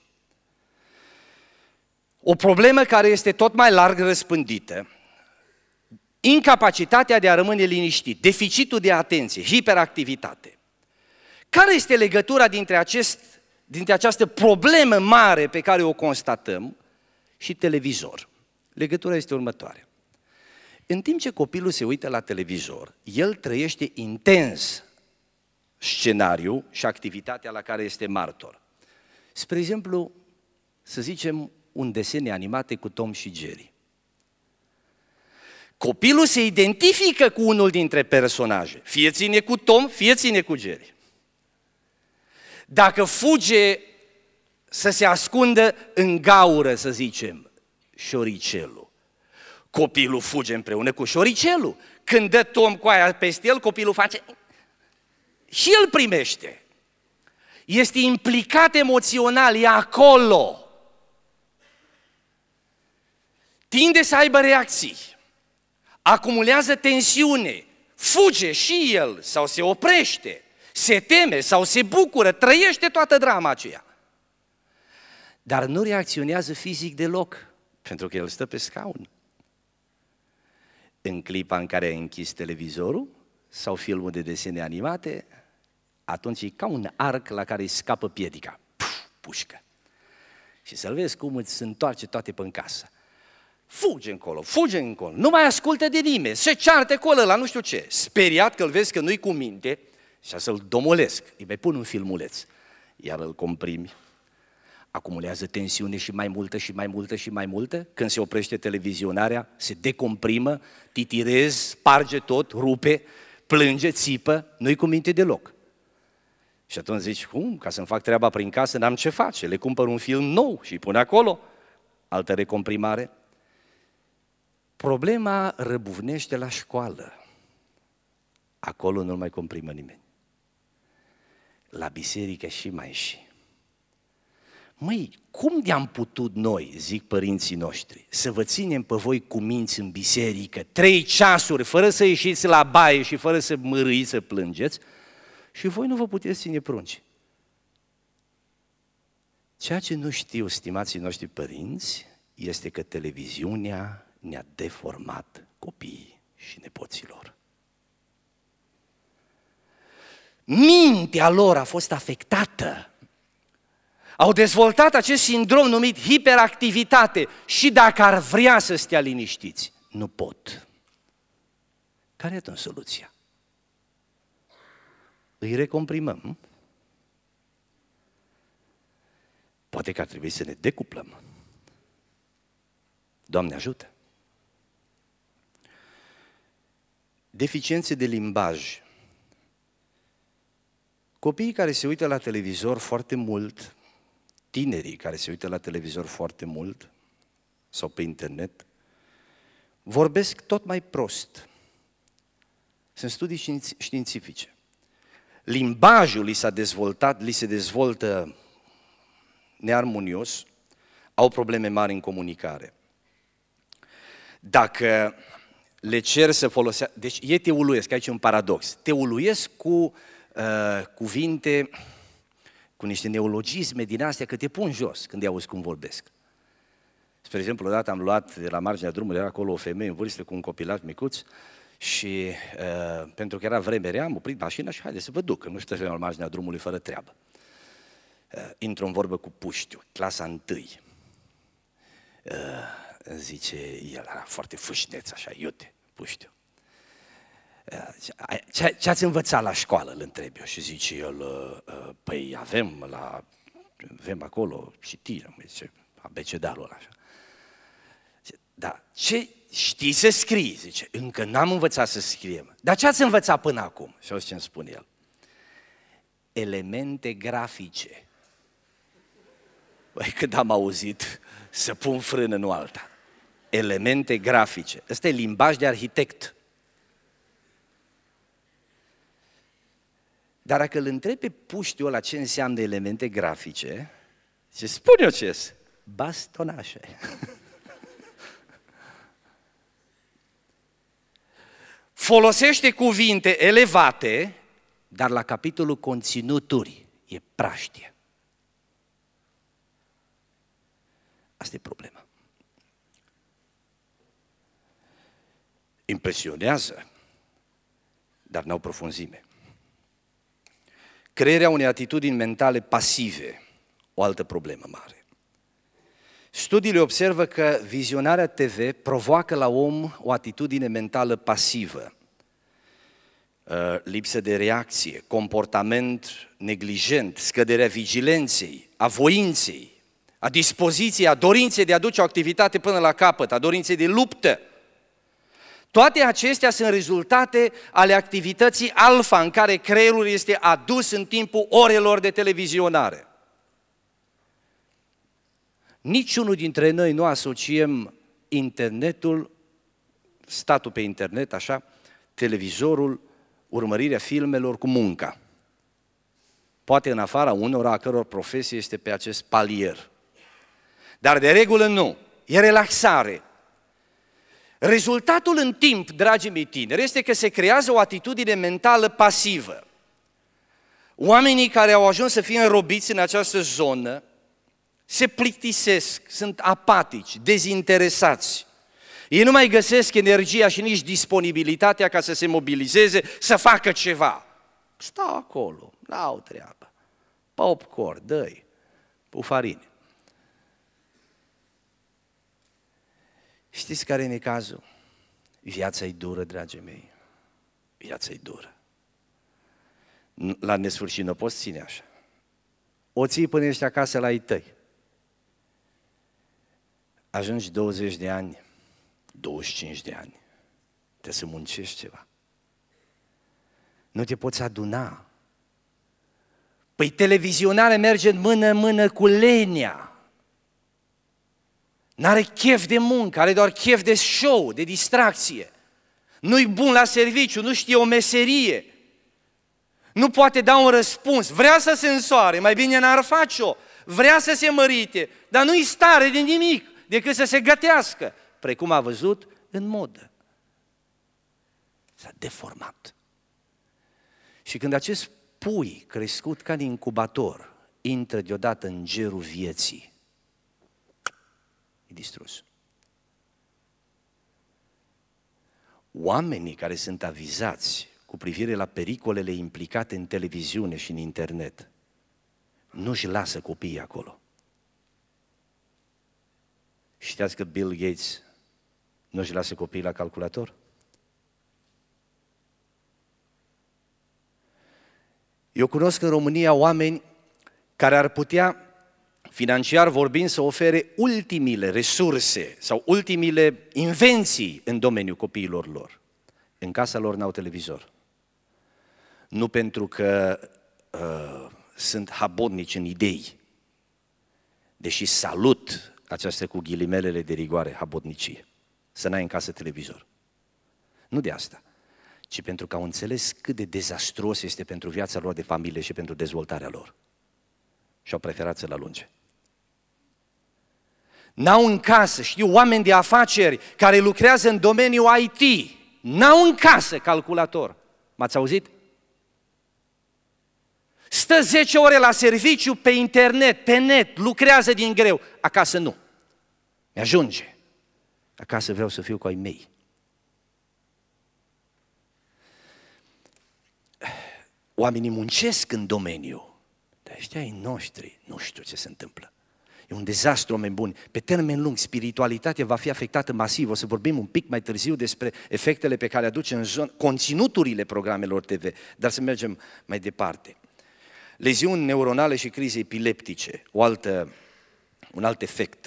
O problemă care este tot mai larg răspândită, incapacitatea de a rămâne liniștit, deficitul de atenție, hiperactivitate. Care este legătura dintre această problemă mare pe care o constatăm și televizor? Legătura este următoarea. În timp ce copilul se uită la televizor, el trăiește intens scenariul și activitatea la care este martor. Spre exemplu, să zicem, un desen animate cu Tom și Jerry. Copilul se identifică cu unul dintre personaje, fie ține cu Tom, fie ține cu Jerry. Dacă fuge să se ascundă în gaură, să zicem, șoricelul, copilul fuge împreună cu șoricelul. Când dă Tom cu aia peste el, copilul face și el primește. Este implicat emoțional, e acolo. Tinde să aibă reacții. Acumulează tensiune, fuge și el sau se oprește, se teme sau se bucură, trăiește toată drama aceea. Dar nu reacționează fizic deloc, pentru că el stă pe scaun. În clipa în care ai închis televizorul sau filmul de desene animate, atunci e ca un arc la care îi scapă piedica, pușcă. Și să-l vezi cum îți se întoarce toate pe în casă. Fuge încolo, nu mai ascultă de nimeni, se ceartă cu ăla, nu știu ce. Speriat că îl vezi că nu-i cu minte și să-l domolesc, îi mai pun un filmuleț, iar îl comprimi. Acumulează tensiune și mai multă și mai multă și mai multă. Când se oprește televizionarea, se decomprimă, titirezi, sparge tot, rupe, plânge, țipă, nu-i cu minte deloc. Și atunci zici, ca să-mi fac treaba prin casă, n-am ce face, le cumpăr un film nou și îi pun acolo, altă recomprimare. Problema răbuvnește la școală. Acolo nu mai comprimă nimeni. La biserică și mai și. Măi, cum de-am putut noi, zic părinții noștri, să vă ținem pe voi cu minți în biserică 3 ceasuri, fără să ieșiți la baie și fără să mărâiți, să plângeți, și voi nu vă puteți ține prunci? Ceea ce nu știu, stimații noștri părinți, este că televiziunea ne-a deformat copiii și nepoților. Mintea lor a fost afectată. Au dezvoltat acest sindrom numit hiperactivitate și dacă ar vrea să stea liniștiți, nu pot. Care e atunci soluția? Îi recomprimăm? Poate că ar trebui să ne decuplăm. Doamne ajută! Deficiențe de limbaj. Copiii care se uită la televizor foarte mult, tinerii care se uită la televizor foarte mult sau pe internet, vorbesc tot mai prost. Sunt studii științifice. Limbajul li se dezvoltă nearmonios, au probleme mari în comunicare. Dacă le cer să folosească, deci ei te uluiesc, aici e un paradox, te uluiesc cu cuvinte, cu niște neologisme din astea, că te pun jos când îi auzi cum vorbesc. Spre exemplu, odată am luat de la marginea drumului, era acolo o femeie în vârstă cu un copilat micuț și pentru că era vreme rea, am oprit mașina și haide să vă duc, că nu știu la marginea drumului fără treabă. Intru în vorbă cu Puștiu, clasa 1. Zice, el era foarte fâșneț așa, iute, Puștiu. Ce ați învățat la școală, îl întreb eu și zice el, păi avem acolo citire, zice, abecedalul ăla așa. Zice, da, ce știi să scrii? Zice, încă n-am învățat să scriem. Dar ce ați învățat până acum? Și auzi ce îmi spune el. Elemente grafice. Băi, când am auzit să pun frână, nu alta. Elemente grafice. Ăsta e limbaj de arhitect. Dar dacă îl întrebi pe Puștiu ăla ce înseamnă elemente grafice, ce spun eu ce-s? Bastonașe. Folosește cuvinte elevate, dar la capitolul conținuturi e praștie. Asta e problema. Impresionează, dar n-au profunzime. Crearea unei atitudini mentale pasive, o altă problemă mare. Studiile observă că vizionarea TV provoacă la om o atitudine mentală pasivă, lipsă de reacție, comportament neglijent, scăderea vigilenței, a voinței, a dispoziției, a dorinței de a duce o activitate până la capăt, a dorinței de luptă. Toate acestea sunt rezultate ale activității alfa în care creierul este adus în timpul orelor de televizionare. Niciunul dintre noi nu asociem internetul, statul pe internet, așa, televizorul, urmărirea filmelor cu munca. Poate în afara unora a căror profesie este pe acest palier. Dar de regulă nu, e relaxare. Rezultatul în timp, dragii mei tineri, este că se creează o atitudine mentală pasivă. Oamenii care au ajuns să fie înrobiți în această zonă se plictisesc, sunt apatici, dezinteresați. Ei nu mai găsesc energia și nici disponibilitatea ca să se mobilizeze, să facă ceva. Stau acolo, n-au treabă. Popcorn, dă-i, pufarine. Știți care e cazul? Viața e dură, dragii mei. Viața e dură. La nesfârșit nu poți ține așa. O ții până ești acasă la ei tăi. Ajungi 20 de ani, 25 de ani. Trebuie să muncești ceva. Nu te poți aduna. Păi televizionarea merge în mână cu lenea. N-are chef de muncă, are doar chef de show, de distracție. Nu-i bun la serviciu, nu știe o meserie. Nu poate da un răspuns. Vrea să se însoare, mai bine n-ar face-o. Vrea să se mărite, dar nu-i stare de nimic, decât să se gătească, precum a văzut în modă. S-a deformat. Și când acest pui crescut ca în incubator intră deodată în gerul vieții, e distrus. Oamenii care sunt avizați cu cu privire la pericolele implicate în televiziune și în internet, nu-și lasă copiii acolo. Știați că Bill Gates nu-și lasă copiii la calculator? Eu cunosc în România oameni care ar putea, financiar vorbind, să ofere ultimile resurse sau ultimile invenții în domeniul copiilor lor. În casa lor n-au televizor. Nu pentru că sunt habotnici în idei, deși salut această cu ghilimelele de rigoare habotnicie, să n-ai în casă televizor. Nu de asta, ci pentru că au înțeles cât de dezastruos este pentru viața lor de familie și pentru dezvoltarea lor. Și au preferat să-l alunge. N-au în casă, știu oameni de afaceri care lucrează în domeniul IT, n-au în casă calculator. M-ați auzit? Stă 10 ore la serviciu pe internet, pe net, lucrează din greu. Acasă nu. Mi-ajunge. Acasă vreau să fiu cu ai mei. Oamenii muncesc în domeniu, dar ăștia ai noștri, nu știu ce se întâmplă. E un dezastru, oameni buni. Pe termen lung, spiritualitatea va fi afectată masiv. O să vorbim un pic mai târziu despre efectele pe care le aduce în conținuturile programelor TV, dar să mergem mai departe. Leziuni neuronale și crize epileptice, un alt efect.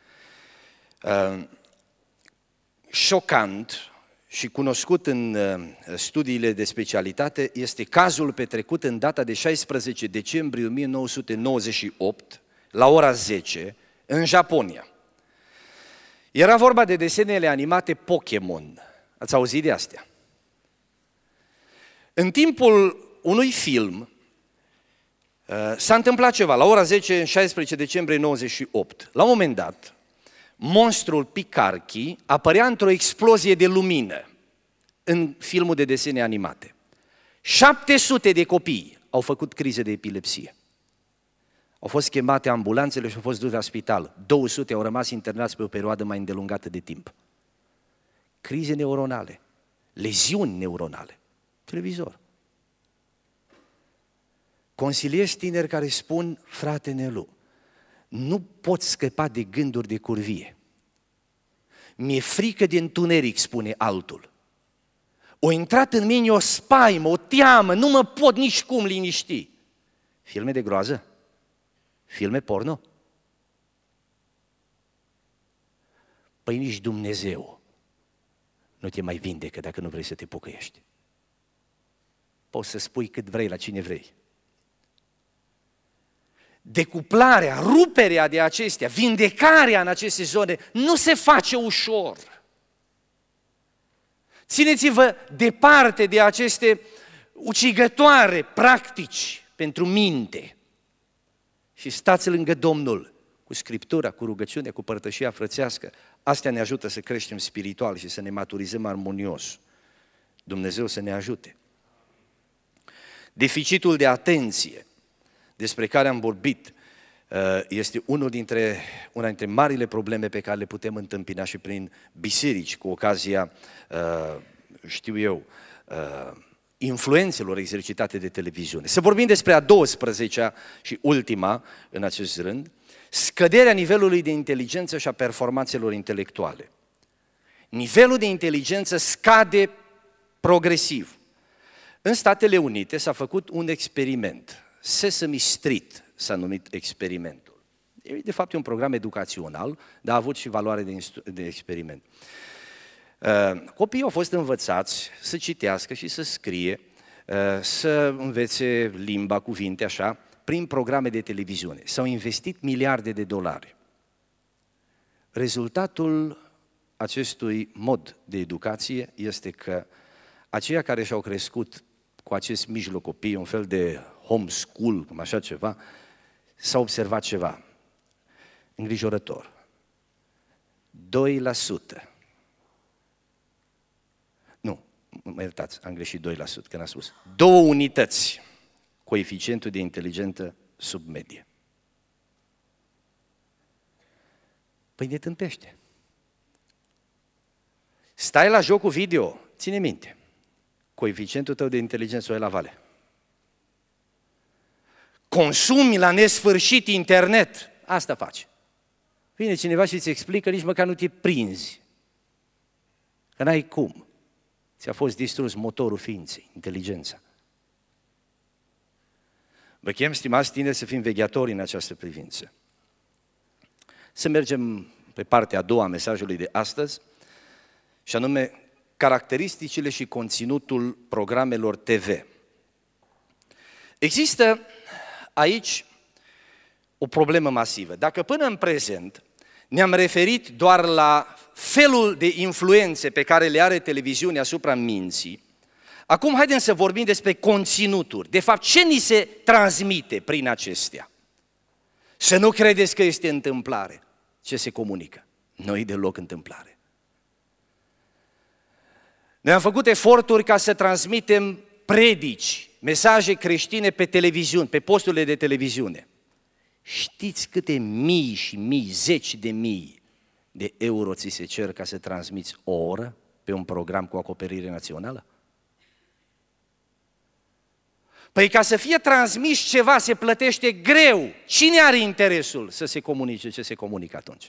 Șocant și cunoscut în studiile de specialitate este cazul petrecut în data de 16 decembrie 1998, la ora 10, în Japonia. Era vorba de desenele animate Pokémon. Ați auzit de astea? În timpul unui film s-a întâmplat ceva. La ora 10, în 16 decembrie 98, la un moment dat, monstrul Picarchi apărea într-o explozie de lumină în filmul de desene animate. 700 de copii au făcut crize de epilepsie. Au fost chemate ambulanțele și au fost duși la spital. 200 au rămas internați pe o perioadă mai îndelungată de timp. Crize neuronale, leziuni neuronale, televizor. Consilieri tineri care spun, frate Nelu, nu pot scăpa de gânduri de curvie. Mi-e frică de întuneric, spune altul. O intrat în mine o spaimă, o teamă, nu mă pot nici cum liniști. Filme de groază? Filme porno? Păi nici Dumnezeu nu te mai vindecă dacă nu vrei să te pocăiești. Poți să spui cât vrei la cine vrei. Decuplarea, ruperea de acestea, vindecarea în aceste zone nu se face ușor. Țineți-vă departe de aceste ucigătoare practici pentru minte și stați lângă Domnul cu Scriptura, cu rugăciunea, cu părtășia frățească. Astea ne ajută să creștem spiritual și să ne maturizăm armonios. Dumnezeu să ne ajute. Deficitul de atenție despre care am vorbit este una dintre marile probleme pe care le putem întâmpina și prin biserici, cu ocazia, influențelor exercitate de televiziune. Să vorbim despre a 12-a și ultima în acest rând, scăderea nivelului de inteligență și a performanțelor intelectuale. Nivelul de inteligență scade progresiv. În Statele Unite s-a făcut un experiment, Sesame Street s-a numit experimentul. De fapt e un program educațional, dar a avut și valoare de experiment. Copiii au fost învățați să citească și să scrie, să învețe limba, cuvinte, așa, prin programe de televiziune. S-au investit miliarde de dolari. Rezultatul acestui mod de educație este că aceia care și-au crescut cu acest mijloc copii, un fel de homeschool, cum așa ceva, s-a observat ceva îngrijorător. 2%. Nu, mă iertați, am greșit 2%, că n-am spus. 2 unități coeficientul de inteligență sub medie. Păi ne tâmpește. Stai la jocul video, ține minte. coeficientul tău de inteligență o ai la vale. Consumi la nesfârșit internet, asta faci. Vine cineva și îți explică, nici măcar nu te prinzi. Că n-ai cum. Ți-a fost distrus motorul ființei, inteligența. Vă chem, stimați tineri, să fim vegheatori în această privință. Să mergem pe partea a doua a mesajului de astăzi, și anume caracteristicile și conținutul programelor TV. Există aici o problemă masivă. Dacă până în prezent ne-am referit doar la felul de influențe pe care le are televiziunea asupra minții, acum haideți să vorbim despre conținuturi. De fapt, ce ni se transmite prin acestea? Să nu credeți că este întâmplare ce se comunică. Nu e deloc întâmplare. Noi am făcut eforturi ca să transmitem predici, mesaje creștine pe televiziune, pe posturile de televiziune. Știți câte mii și mii, zeci de mii de euro ți se cer ca să transmiți o oră pe un program cu acoperire națională? Păi ca să fie transmis ceva se plătește greu. Cine are interesul să se comunice ce se comunică atunci?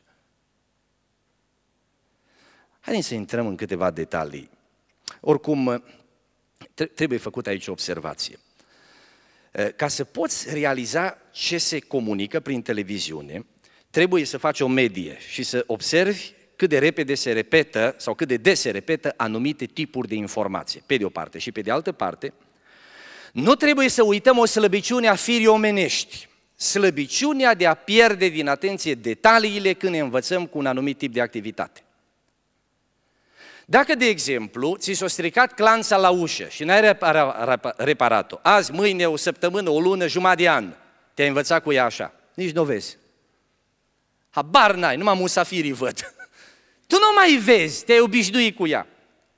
Haideți să intrăm în câteva detalii. Oricum, trebuie făcut aici o observație. Ca să poți realiza ce se comunică prin televiziune, trebuie să faci o medie și să observi cât de repede se repetă sau cât de des se repetă anumite tipuri de informație, pe de o parte. Și pe de altă parte, nu trebuie să uităm o slăbiciune a firii omenești, slăbiciunea de a pierde din atenție detaliile când ne învățăm cu un anumit tip de activitate. Dacă, de exemplu, ți s-a stricat clanța la ușă și n-ai reparat-o, azi, mâine, o săptămână, o lună, jumătate de an, te-ai învățat cu ea așa, nici nu vezi. Habar n-ai, numai musafirii văd. Tu nu mai vezi, te-ai obișnuit cu ea.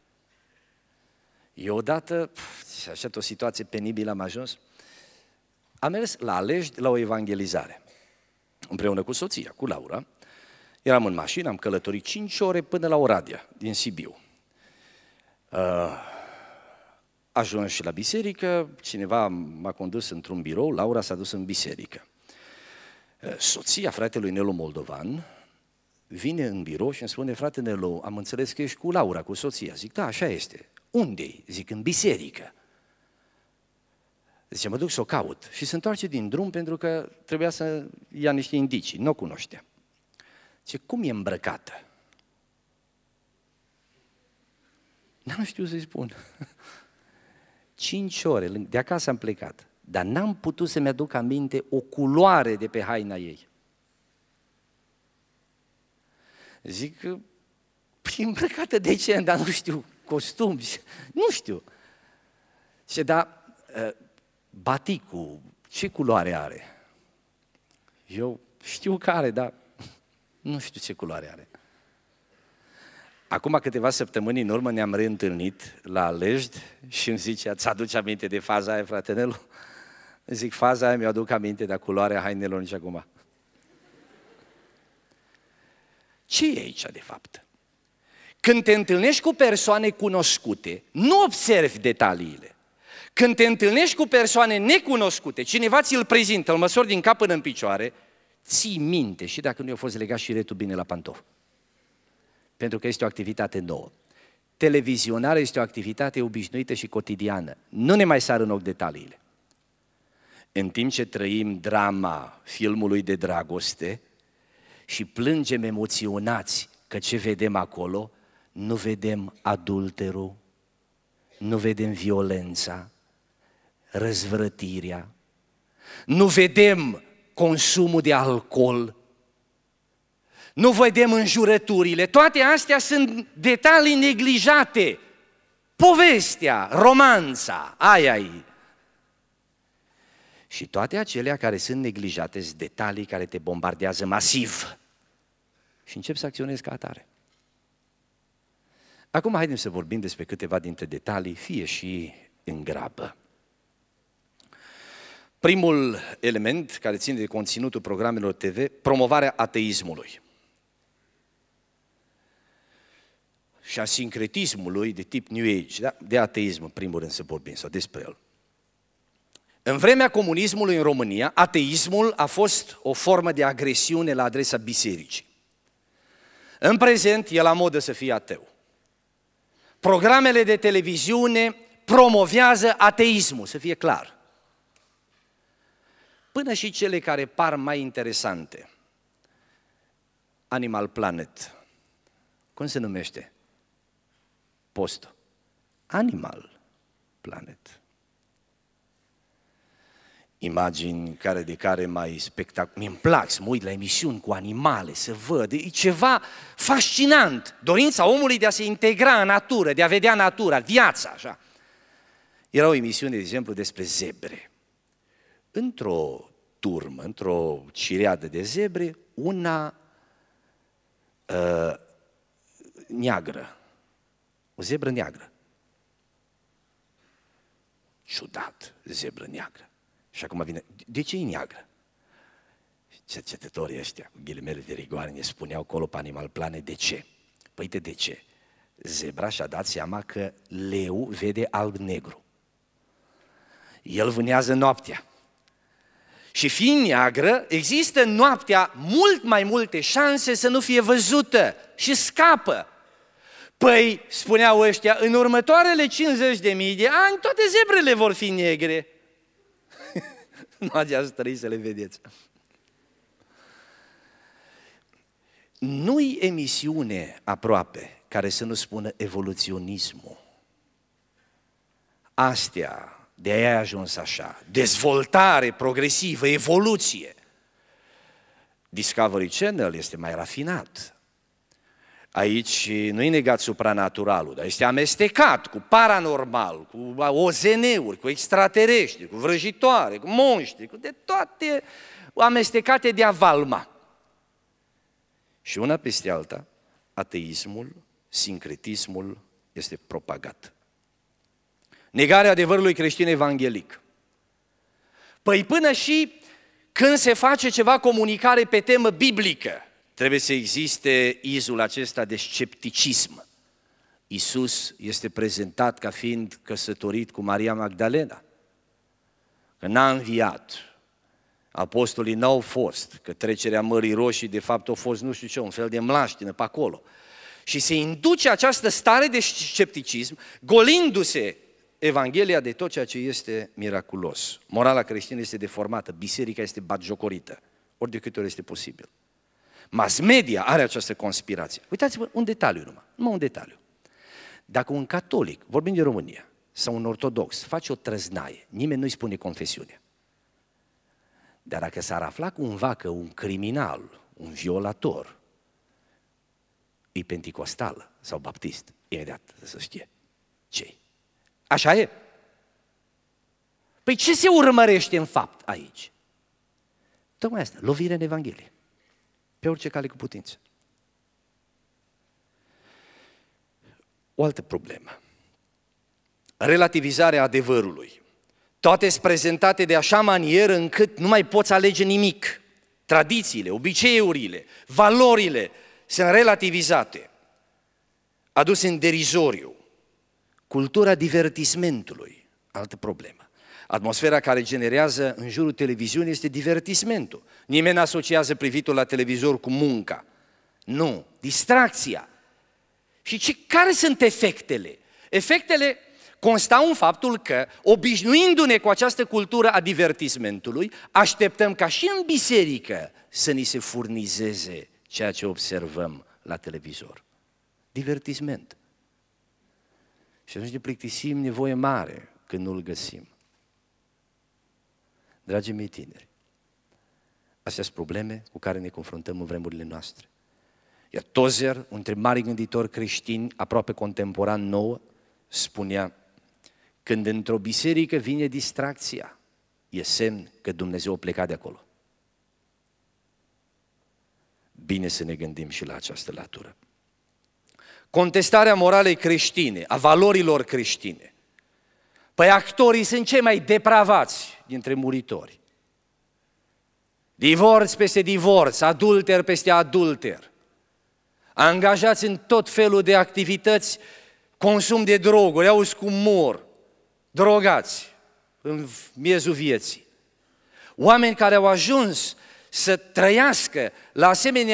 Eu odată, așa o situație penibilă am ajuns, am mers la Alejdi la o evangelizare, împreună cu soția, cu Laura. Eram în mașină, am călătorit 5 ore până la Oradea, din Sibiu. Ajuns și la biserică, cineva m-a condus într-un birou, Laura s-a dus în biserică. Soția fratelui Nelu Moldovan vine în birou și îmi spune: frate Nelu, am înțeles că ești cu Laura, cu soția. Zic: da, așa este. Unde-i? Zic: în biserică. Zice: mă duc să o caut. Și se întoarce din drum pentru că trebuia să ia niște indicii, nu o cunoștea. Zice: cum e îmbrăcată? N-am știut să-i spun. 5 ore, de acasă am plecat, dar n-am putut să-mi aduc aminte o culoare de pe haina ei. Zic: e îmbrăcată decent, dar nu știu, costum, nu știu. Și da, baticul, ce culoare are? Eu știu care, dar nu știu ce culoare are. Acum câteva săptămâni în urmă ne-am reîntâlnit la Alejdi și îmi zice: ți-aduci aminte de faza aia, fratenelu? Zic: faza aia mi-aduc aminte, dar culoarea hainelor nici acum. Ce e aici de fapt? Când te întâlnești cu persoane cunoscute, nu observi detaliile. Când te întâlnești cu persoane necunoscute, cineva ți-l prezintă, îl măsori din cap până în picioare, ții minte și dacă nu i-a fost legat șiretul bine la pantof. Pentru că este o activitate nouă. Televizionarea este o activitate obișnuită și cotidiană. Nu ne mai sar în ochi detaliile. În timp ce trăim drama filmului de dragoste și plângem emoționați că ce vedem acolo, nu vedem adulterul, nu vedem violența, răzvrătirea, nu vedem consumul de alcool, nu vedem înjurăturile. Toate astea sunt detalii neglijate. Povestea, romanța, aia-i. Și toate acelea care sunt neglijate sunt detalii care te bombardează masiv. Și încep să acționezi ca atare. Acum haidem să vorbim despre câteva dintre detalii, fie și în grabă. Primul element care ține de conținutul programelor TV, promovarea ateismului. și a sincretismului de tip New Age, da? De ateism în primul rând să vorbim, sau despre el. În vremea comunismului în România, ateismul a fost o formă de agresiune la adresa bisericii. În prezent e la modă să fie ateu. Programele de televiziune promovează ateismul, să fie clar. Până și cele care par mai interesante. Animal Planet. Cum se numește postul? Animal Planet. Imagini de care mai spectaculoase. Mi-mi plac să mă uit la emisiuni cu animale, să văd. E ceva fascinant. Dorința omului de a se integra în natură, de a vedea natura, viața, așa. Era o emisiune, de exemplu, despre zebre. Într-o turmă, într-o cireadă de zebre, una neagră. O zebră neagră. Ciudat, zebră neagră. Și acum vine, de ce e neagră? Cercetătorii ăștia, cu ghilimele de rigoare, ne spuneau acolo pe Animal Planet, de ce? Păi de ce? Zebra și-a dat seama că leu vede alb-negru. El vânează noaptea. Și fiind neagră, există în noaptea mult mai multe șanse să nu fie văzută și scapă. Păi, spuneau ăștia, în următoarele 50.000 de ani, toate zebrele vor fi negre. Nu ați trăit să le vedeți. Nu-i emisiune aproape care să nu spună evoluționismul. Astea, de aia a ajuns așa, dezvoltare progresivă, evoluție. Discovery Channel este mai rafinat. Aici nu-i negat supranaturalul, dar este amestecat cu paranormal, cu OZN-uri, cu extraterestri, cu vrăjitoare, cu monștri, cu de toate amestecate de avalma. Și una peste alta, ateismul, sincretismul este propagat. Negarea adevărului creștin evanghelic. Păi până și când se face ceva comunicare pe temă biblică, trebuie să existe izul acesta de scepticism. Iisus este prezentat ca fiind căsătorit cu Maria Magdalena, că n-a înviat, apostolii n-au fost, că trecerea Mării Roșii de fapt a fost nu știu ce, un fel de mlaștină pe acolo. Și se induce această stare de scepticism, golindu-se Evanghelia de tot ceea ce este miraculos. Morala creștină este deformată, biserica este batjocorită, ori de câte ori este posibil. Mass media are această conspirație. Uitați-vă, un detaliu numai un detaliu. Dacă un catolic, vorbim de România, sau un ortodox, face o trăznaie, nimeni nu-i spune confesiunea. Dar dacă s-ar afla cumva că un criminal, un violator, e penticostal sau baptist, imediat să știe ce-i. Așa e. Păi ce se urmărește în fapt aici? Tocmai asta, lovire în Evanghelie. Pe orice cale cu putință. O altă problemă. Relativizarea adevărului. Toate sunt prezentate de așa manieră încât nu mai poți alege nimic. Tradițiile, obiceiurile, valorile sunt relativizate. Aduse în derizoriu. Cultura divertismentului, altă problemă. Atmosfera care generează în jurul televiziunii este divertismentul. Nimeni nu asociază privitul la televizor cu munca. Nu, distracția. Și care sunt efectele? Efectele constau în faptul că, obișnuindu-ne cu această cultură a divertismentului, așteptăm ca și în biserică să ni se furnizeze ceea ce observăm la televizor. Divertisment. Și atunci ne plictisim nevoie mare când nu-l găsim. Dragii mei tineri, astea sunt probleme cu care ne confruntăm în vremurile noastre. Iar Tozer, un dintre mari gânditori creștini, aproape contemporan nouă, spunea: când într-o biserică vine distracția, e semn că Dumnezeu a plecat de acolo. Bine să ne gândim și la această latură. Contestarea moralei creștine, a valorilor creștine. Păi actorii sunt cei mai depravați dintre muritori. Divorț peste divorț, adulter peste adulter. angajați în tot felul de activități, consum de droguri, auzi cum mor, drogați în miezul vieții. Oameni care au ajuns să trăiască la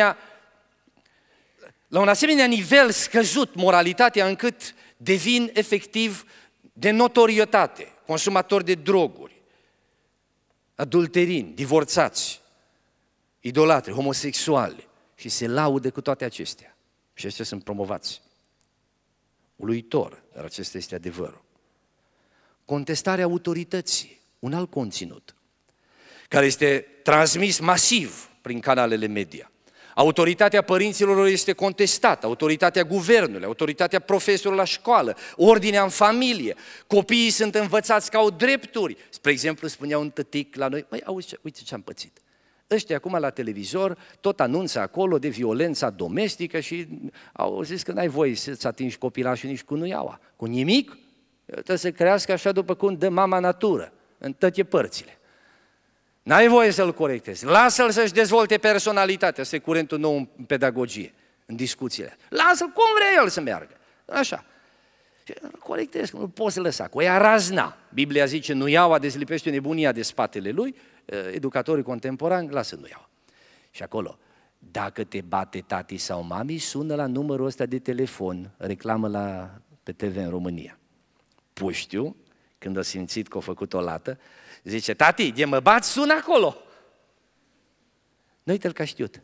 un asemenea nivel scăzut moralitatea încât devin efectiv de notorietate, consumatori de droguri, adulterini, divorțați, idolatri, homosexuali și se laudă cu toate acestea. Și acestea sunt promovați. Uluitor, dar acesta este adevărul. Contestarea autorității, un alt conținut, care este transmis masiv prin canalele media. Autoritatea părinților este contestată, autoritatea guvernului, autoritatea profesorilor la școală, ordinea în familie. Copiii sunt învățați că au drepturi. Spre exemplu, spunea un tătic la noi, auzi, uite ce am pățit. Ăștia acum la televizor tot anunță acolo de violența domestică și au zis că n-ai voie să-ți atingi copilașul nici cu nuiaua, cu nimic. Trebuie să crească așa după cum dă mama natură, în toate părțile. N-ai voie să-l corectezi, lasă-l să-și dezvolte personalitatea, asta e curentul nou în pedagogie, în discuțiile. Lasă-l cum vrea el să meargă, așa. Corectez, nu poți lăsa, cu ea razna. Biblia zice, nuiaua dezlipește nebunia de spatele lui, educatorii contemporani, lasă nuiaua. Și acolo, dacă te bate tati sau mami, sună la numărul ăsta de telefon, reclamă pe TV în România. Puștiu, când a simțit că a făcut o lată, zice, tati, de mă bat, sună acolo. Nu uite-l ca știut.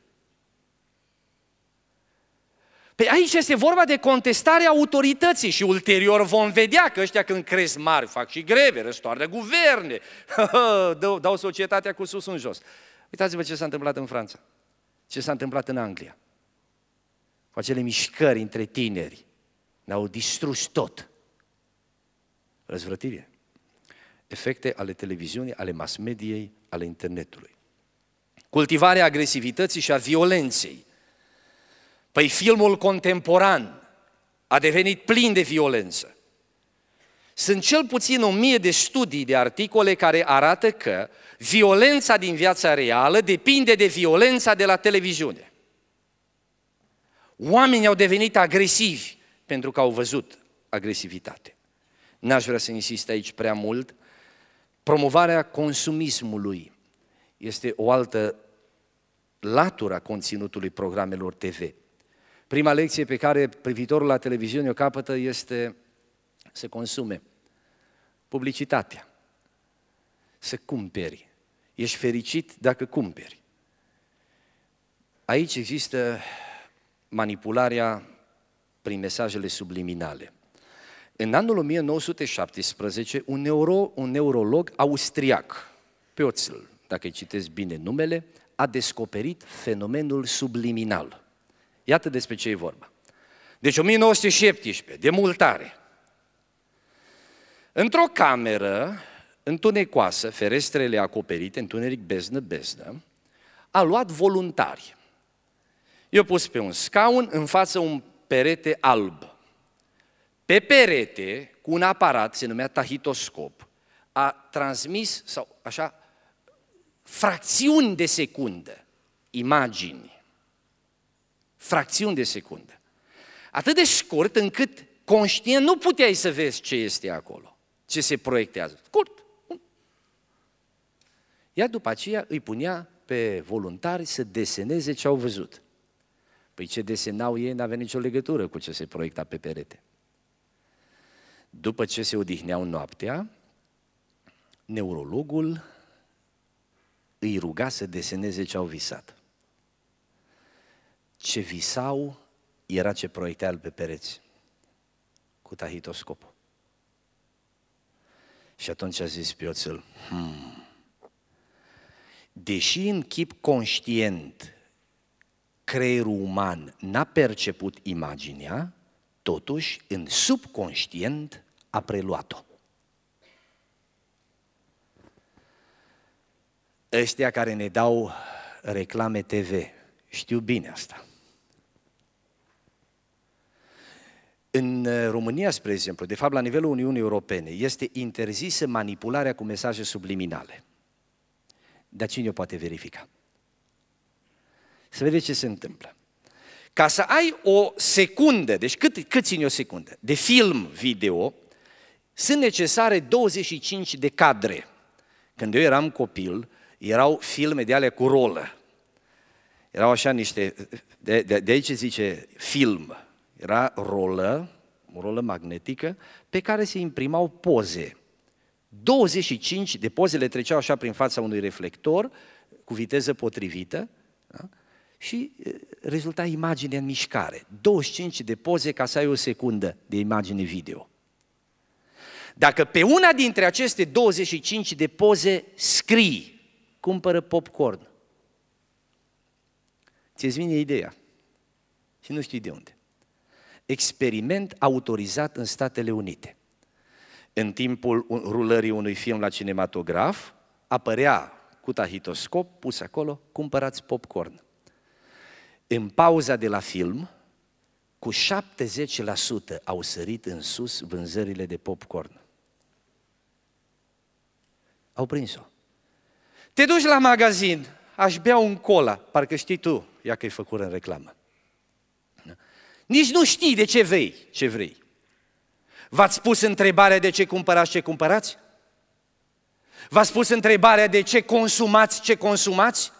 Păi aici este vorba de contestarea autorității și ulterior vom vedea că ăștia când cresc mari fac și greve, răstoarnă guverne, dau societatea cu sus în jos. Uitați-vă ce s-a întâmplat în Franța, ce s-a întâmplat în Anglia. Cu acele mișcări între tineri, ne-au distrus tot. Răzvrătire. Efecte ale televiziunii, ale mass mediei, ale internetului. Cultivarea agresivității și a violenței. Păi filmul contemporan a devenit plin de violență. Sunt cel puțin 1000 de studii, de articole care arată că violența din viața reală depinde de violența de la televiziune. Oamenii au devenit agresivi pentru că au văzut agresivitate. N-aș vrea să insist aici prea mult. Promovarea consumismului este o altă latură a conținutului programelor TV. Prima lecție pe care privitorul la televiziune o capătă este să consume publicitatea, să cumperi. Ești fericit dacă cumperi. Aici există manipularea prin mesajele subliminale. În anul 1917, un neurolog austriac, Pötzl, dacă îi citesc bine numele, a descoperit fenomenul subliminal. Iată despre ce e vorba. Deci 1917, demultare. Într-o cameră întunecoasă, ferestrele acoperite, întuneric beznă, a luat voluntari. I-a pus pe un scaun în față un perete alb. Pe perete, cu un aparat, se numea tahitoscop, a transmis, sau așa, fracțiuni de secundă, imagini. Fracțiuni de secundă. Atât de scurt încât conștient nu puteai să vezi ce este acolo, ce se proiectează. Scurt. Iar după aceea îi punea pe voluntari să deseneze ce au văzut. Păi ce desenau ei n-avea nicio legătură cu ce se proiecta pe perete. După ce se odihneau noaptea, neurologul îi ruga să deseneze ce au visat. Ce visau era ce proiecteau pe pereți, cu tahitoscopul. Și atunci a zis Pötzl, deși în chip conștient creierul uman n-a perceput imaginea, totuși în subconștient a preluat-o. Ăștia care ne dau reclame TV știu bine asta. În România, spre exemplu, de fapt la nivelul Uniunii Europene, este interzisă manipularea cu mesaje subliminale. Dar cine o poate verifica? Să vedeți ce se întâmplă. Ca să ai o secundă, deci cât ține o secundă, de film video, sunt necesare 25 de cadre. Când eu eram copil, erau filme de alea cu rolă. Erau așa niște, de aici zice film, era rolă, o rolă magnetică, pe care se imprimau poze. 25 de pozele treceau așa prin fața unui reflector, cu viteză potrivită, da? Și rezulta imagine în mișcare. 25 de poze ca să ai o secundă de imagine video. Dacă pe una dintre aceste 25 de poze scrii, cumpără popcorn, ți-ți vine ideea și nu știi de unde. Experiment autorizat în Statele Unite. În timpul rulării unui film la cinematograf, apărea cu tahitoscop pus acolo, cumpărați popcorn. În pauza de la film, cu 70% au sărit în sus vânzările de popcorn. Au prins-o. Te duci la magazin, aș bea un cola, parcă știi tu, ia că-i făcură în reclamă. Nici nu știi de ce vrei. V-ați pus întrebarea de ce cumpărați ce cumpărați? V-ați pus întrebarea de ce consumați?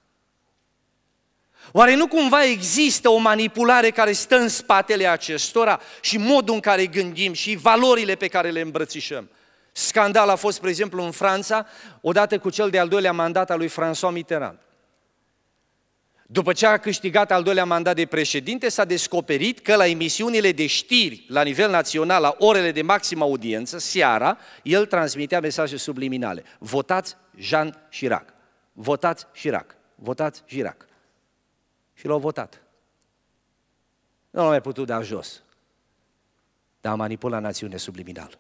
Oare nu cumva există o manipulare care stă în spatele acestora și modul în care gândim și valorile pe care le îmbrățișăm? Scandal a fost, spre exemplu, în Franța, odată cu cel de-al doilea mandat al lui François Mitterrand. După ce a câștigat al doilea mandat de președinte, s-a descoperit că la emisiunile de știri la nivel național, la orele de maximă audiență, seara, el transmitea mesaje subliminale. Votați Jean Chirac. Votați Chirac. Votați Chirac. Și l-au votat. Nu l-au mai putut da jos. Dar a manipulat națiunea subliminală.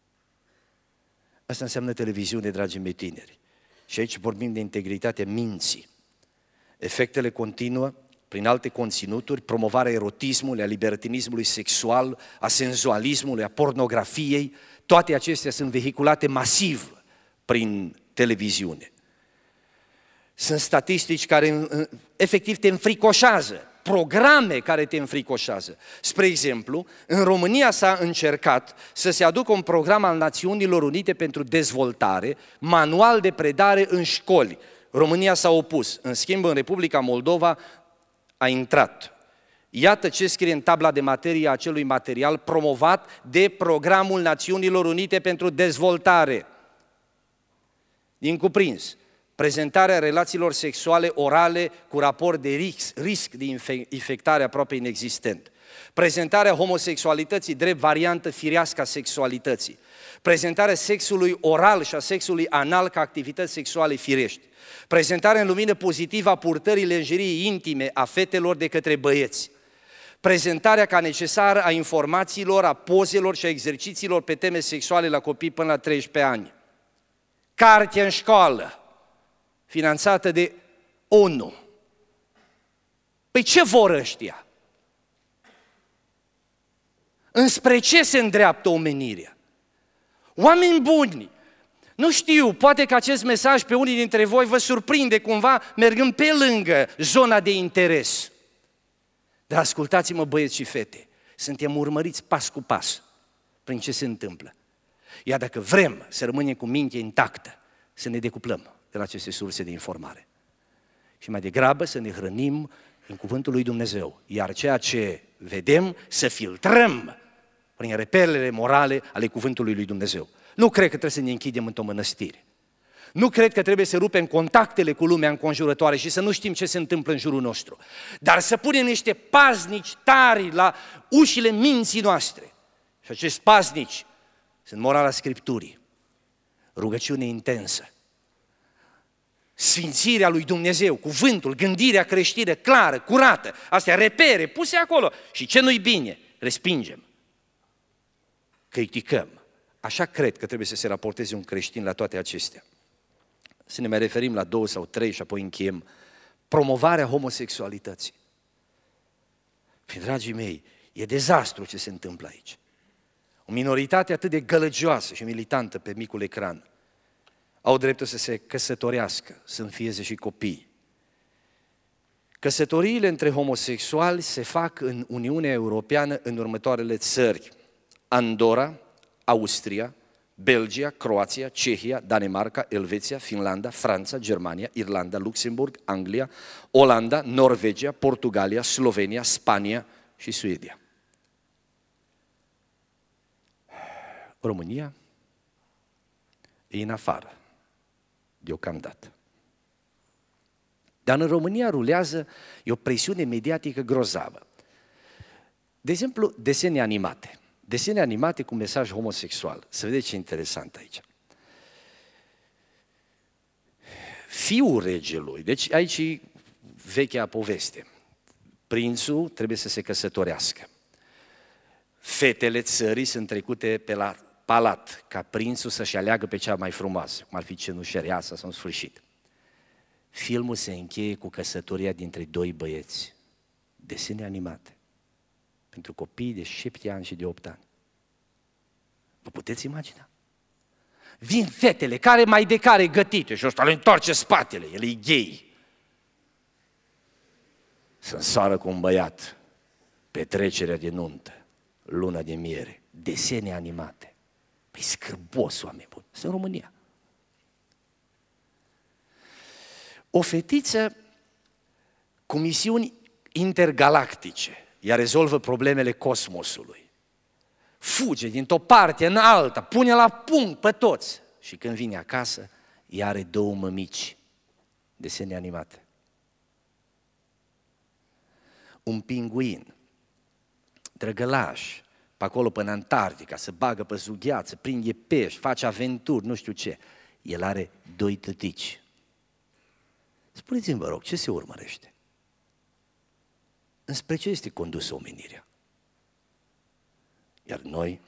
Asta înseamnă televiziune, dragii mei tineri. Și aici vorbim de integritatea minții. Efectele continuă prin alte conținuturi, promovarea erotismului, a libertinismului sexual, a senzualismului, a pornografiei, toate acestea sunt vehiculate masiv prin televiziune. Sunt statistici care efectiv te înfricoșează, programe care te înfricoșează. Spre exemplu, în România s-a încercat să se aducă un program al Națiunilor Unite pentru dezvoltare, manual de predare în școli. România s-a opus, în schimb în Republica Moldova a intrat. Iată ce scrie în tabla de materie a acelui material promovat de Programul Națiunilor Unite pentru Dezvoltare. Din cuprins, prezentarea relațiilor sexuale orale cu raport de risc de infectare aproape inexistent, prezentarea homosexualității drept variantă firească a sexualității, prezentarea sexului oral și a sexului anal ca activități sexuale firești, prezentarea în lumină pozitivă a purtării lenjeriei intime a fetelor de către băieți, prezentarea ca necesară a informațiilor, a pozelor și a exercițiilor pe teme sexuale la copii până la 13 ani, carte în școală, finanțată de ONU. Păi ce vor ăștia? Înspre ce se îndreaptă omenirea? Oameni buni, nu știu, poate că acest mesaj pe unii dintre voi vă surprinde cumva mergând pe lângă zona de interes. Dar ascultați-mă, băieți și fete, suntem urmăriți pas cu pas prin ce se întâmplă. Iar dacă vrem să rămânem cu mintea intactă, să ne decuplăm de la aceste surse de informare. Și mai degrabă să ne hrănim în cuvântul lui Dumnezeu, iar ceea ce vedem să filtrăm prin reperele morale ale cuvântului lui Dumnezeu. Nu cred că trebuie să ne închidem într-o mănăstire. Nu cred că trebuie să rupem contactele cu lumea înconjurătoare și să nu știm ce se întâmplă în jurul nostru. Dar să punem niște paznici tari la ușile minții noastre. Și acești paznici sunt morala Scripturii, rugăciune intensă, sfințirea lui Dumnezeu, cuvântul, gândirea creștină clară, curată, astea repere puse acolo. Și ce nu-i bine, respingem, criticăm. Așa cred că trebuie să se raporteze un creștin la toate acestea. Să ne mai referim la 2 sau 3 și apoi încheiem. Promovarea homosexualității. Păi, dragii mei, e dezastru ce se întâmplă aici. O minoritate atât de gălăgioasă și militantă pe micul ecran au dreptul să se căsătorească, să înfieze și copii. Căsătoriile între homosexuali se fac în Uniunea Europeană în următoarele țări: Andorra, Austria, Belgia, Croația, Cehia, Danemarca, Elveția, Finlanda, Franța, Germania, Irlanda, Luxemburg, Anglia, Olanda, Norvegia, Portugalia, Slovenia, Spania și Suedia. România e în afară, deocamdată. Dar în România rulează, e o presiune mediatică grozavă. De exemplu, desene animate. Desene animate cu mesaj homosexual. Să vedeți ce interesant aici. Fiul regelui, deci aici e vechea poveste. Prințul trebuie să se căsătorească. Fetele țării sunt trecute pe la palat, ca prințul să-și aleagă pe cea mai frumoasă, cum ar fi cenușăreasa sau în sfârșit. Filmul se încheie cu căsătoria dintre doi băieți. Desene animate. Pentru copii de 7 ani și de 8 ani. Vă puteți imagina? Vin fetele, care mai de care gătite, și ăsta le întoarce spatele, el e gay. Să însară cu un băiat, petrecerea de nuntă, luna de miere, desene animate. Păi scârbos, oameni buni, sunt în România. O fetiță cu misiuni intergalactice, ea rezolvă problemele cosmosului. Fuge dintr-o parte în alta, pune la punct pe toți. Și când vine acasă, ea are 2 mămici, desene animate. Un pinguin, drăgălaș, pe acolo până în Antarctica, se bagă pe zugheață, prinde pești, face aventuri, nu știu ce. El are 2 tătici. Spuneți-mi, vă rog, ce se urmărește? Înspre ce este condusă omenirea? Iar noi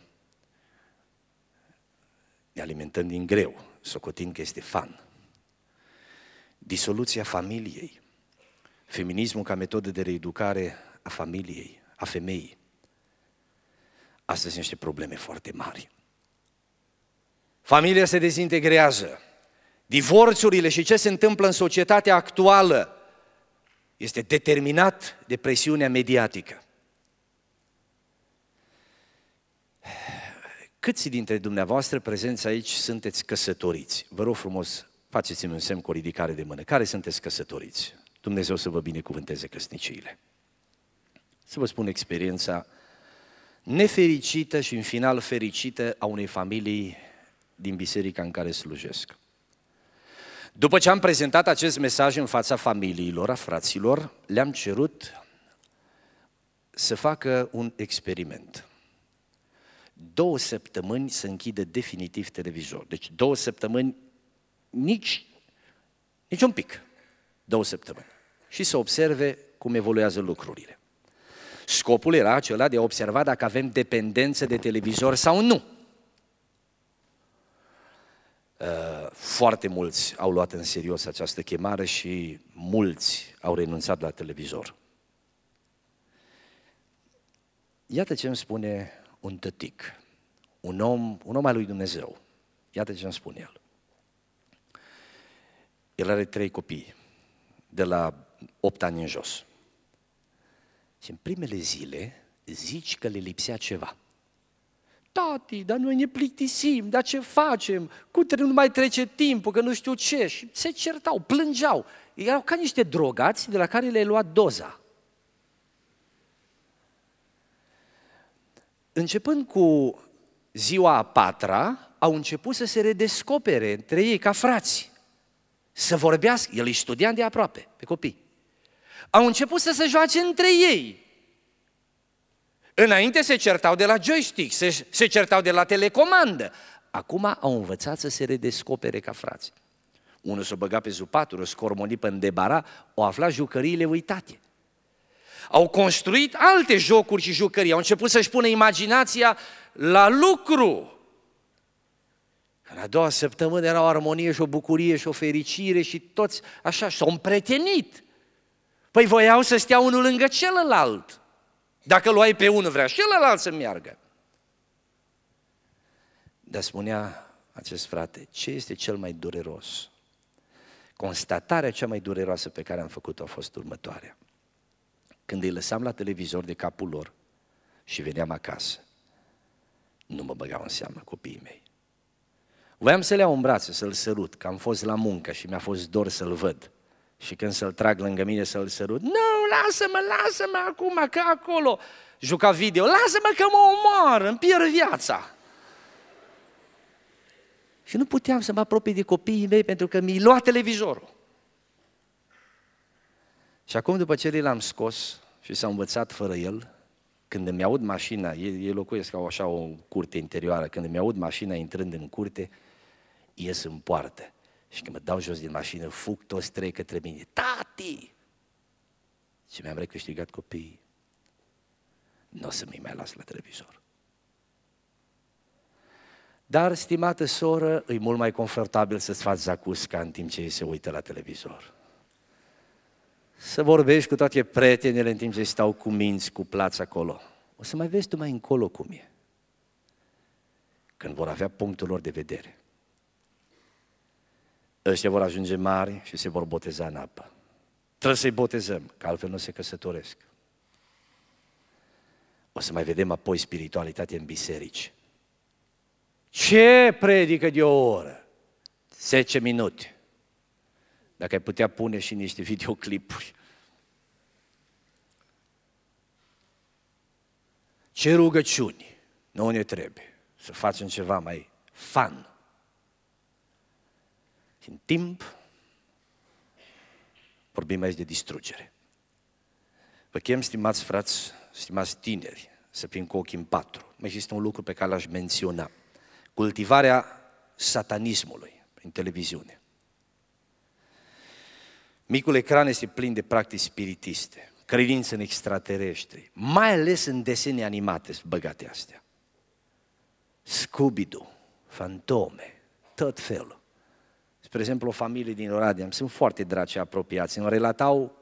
ne alimentăm din greu, socotind că este fan. Disoluția familiei, feminismul ca metodă de reeducare a familiei, a femeii. Astăzi sunt niște probleme foarte mari. Familia se dezintegrează. Divorțurile și ce se întâmplă în societatea actuală este determinat de presiunea mediatică. Câți dintre dumneavoastră prezenți aici sunteți căsătoriți? Vă rog frumos, faceți-mi un semn cu o ridicare de mână. Care sunteți căsătoriți? Dumnezeu să vă binecuvânteze căsniciile. Să vă spun experiența nefericită și în final fericită a unei familii din biserica în care slujesc. După ce am prezentat acest mesaj în fața familiilor, a fraților, le-am cerut să facă un experiment. 2 săptămâni să închidă definitiv televizor. Deci 2 săptămâni, nici un pic. 2 săptămâni. Și să observe cum evoluează lucrurile. Scopul era acela de a observa dacă avem dependență de televizor sau nu. Foarte mulți au luat în serios această chemare și mulți au renunțat la televizor. Iată ce îmi spune un tătic, un om al lui Dumnezeu. Iată ce îmi spune el. El are 3 copii, de la 8 ani în jos. Și în primele zile zici că le lipsea ceva. Tati, dar noi ne plictisim, dar ce facem? Nu mai trece timpul, că nu știu ce. Și se certau, plângeau. Erau ca niște drogați de la care le-ai luat doza. Începând cu ziua a 4-a, au început să se redescopere între ei ca frați. Să vorbească, el îi studia de aproape, pe copii. Au început să se joace între ei. Înainte se certau de la joystick, se certau de la telecomandă. Acum au învățat să se redescopere ca frați. Unul s-o băga pe zupatură, scormoni pe îndebara, o afla jucăriile uitate. Au construit alte jocuri și jucării, au început să-și pună imaginația la lucru. În a 2-a săptămână era o armonie și o bucurie și o fericire și toți așa s-au împrietenit. Păi voiau să stea unul lângă celălalt. Dacă luai pe unul, vrea și celălalt să meargă. Dar spunea acest frate, ce este cel mai dureros? constatarea cea mai dureroasă pe care am făcut-o a fost următoarea. Când îi lăsam la televizor de capul lor și veneam acasă, nu mă băgau în seamă copiii mei. Voiam să le iau în brațe, să-l sărut, că am fost la muncă și mi-a fost dor să-l văd. Și când să-l trag lângă mine să-l sărut, nu, lasă-mă acum, că acolo juca video, lasă-mă că mă omoară, îmi pierd viața. Și nu puteam să mă apropii de copiii mei pentru că mi-i lua televizorul. Și acum, după ce l-am scos și s-a învățat fără el, când îmi aud mașina, ei locuiesc așa o curte interioară, când îmi aud mașina intrând în curte, ies în poartă. Și când mă dau jos din mașină, fug toți trei către mine. Tati! Și mi-am recâștigat copiii. Nu o să mi mai las la televizor. Dar, stimată soră, e mult mai confortabil să-ți faci zacusca în timp ce ei se uită la televizor. Să vorbești cu toate prietenele în timp ce stau cu minți, cu plați acolo. O să mai vezi tu mai încolo cum e. Când vor avea punctul lor de vedere. Ăștia vor ajunge mari și se vor boteza în apă. Trebuie să-i botezăm, că altfel nu se căsătoresc. O să mai vedem apoi spiritualitate în biserici. Ce predică de o oră? 10 minute. Dacă ai putea pune și niște videoclipuri. Ce rugăciuni? Nu ne trebuie să facem ceva mai fun. Și în timp vorbim aici de distrugere. Vă chem, stimați frați, stimați tineri, să fim cu ochii în patru. Mai există un lucru pe care l-aș menționa. Cultivarea satanismului prin televiziune. Micul ecran este plin de practici spiritiste, credințe în extraterestri, mai ales în desene animate băgate astea. Scooby-Doo, fantome, tot felul. Spre exemplu, o familie din Oradea, sunt foarte dragi și apropiați, îmi relatau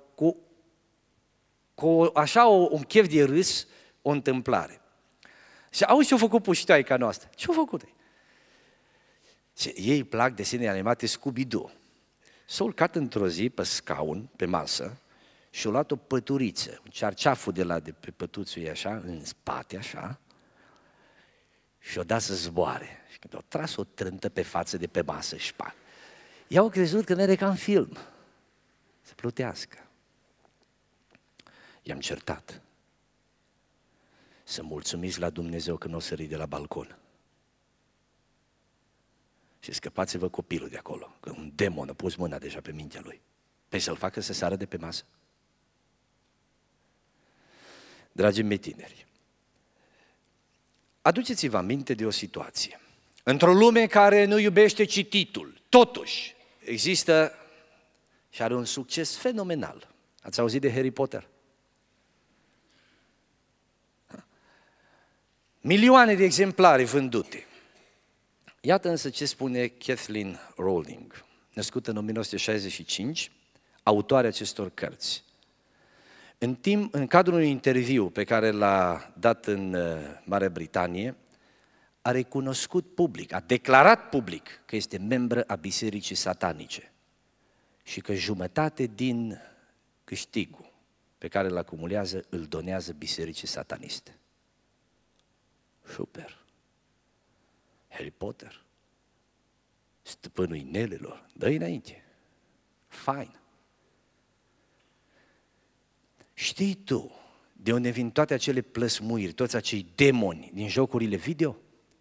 cu așa un chef de râs o întâmplare. Și auzi ce-a făcut puștoaica noastră? Ce-a făcut? Și ei plac desene animate Scooby-Doo. S-a urcat într-o zi pe scaun, pe masă, și a luat o păturiță, un cearceaful de pe pătuțul ei așa, în spate așa, și o dat să zboare. Și când a tras o trântă pe față de pe masă și pac. I-au crezut că nu era ca în film, să plutească. I-am certat. Să mulțumiți la Dumnezeu că nu o sări de la balcon. Și scăpați-vă copilul de acolo, că un demon a pus mâna deja pe mintea lui. Păi să-l facă să sară de pe masă. Dragii mei tineri, aduceți-vă aminte de o situație. Într-o lume care nu iubește cititul, totuși există și are un succes fenomenal. Ați auzit de Harry Potter? Milioane de exemplare vândute. Iată însă ce spune Kathleen Rowling, născută în 1965, autoarea acestor cărți. În cadrul unui interviu pe care l-a dat în Marea Britanie, a recunoscut public, a declarat public că este membră a bisericii satanice și că jumătate din câștigul pe care îl acumulează îl donează bisericii sataniste. Super! Harry Potter, stăpânul inelelor, dă-i înainte, fain. Știi tu de unde vin toate acele plăsmuiri, toți acei demoni din jocurile video?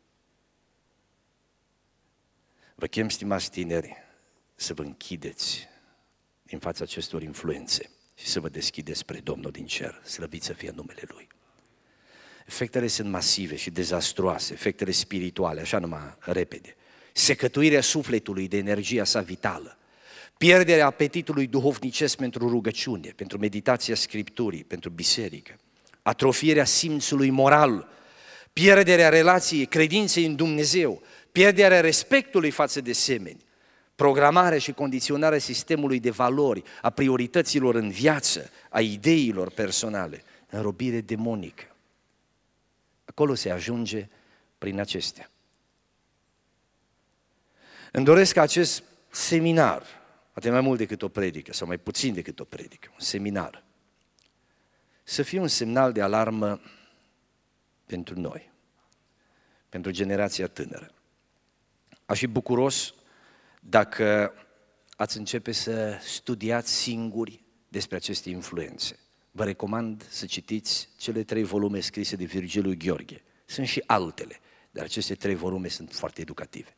Vă chem, stimați tineri, să vă închideți din fața acestor influențe și să vă deschideți spre Domnul din cer, slăvit să fie numele Lui. Efectele sunt masive și dezastruoase, efectele spirituale, așa numai repede. Secătuirea sufletului de energia sa vitală, pierderea apetitului duhovnicesc pentru rugăciune, pentru meditația Scripturii, pentru biserică, atrofierea simțului moral, pierderea relației, credinței în Dumnezeu, pierderea respectului față de semeni, programarea și condiționarea sistemului de valori, a priorităților în viață, a ideilor personale, înrobire demonică. Acolo se ajunge prin acestea. Îmi doresc ca acest seminar, poate mai mult decât o predică sau mai puțin decât o predică, un seminar, să fie un semnal de alarmă pentru noi, pentru generația tânără. Aș fi bucuros dacă ați începe să studiați singuri despre aceste influențe. Vă recomand să citiți cele 3 volume scrise de Virgiliu Gheorghe. Sunt și altele, dar aceste 3 volume sunt foarte educative.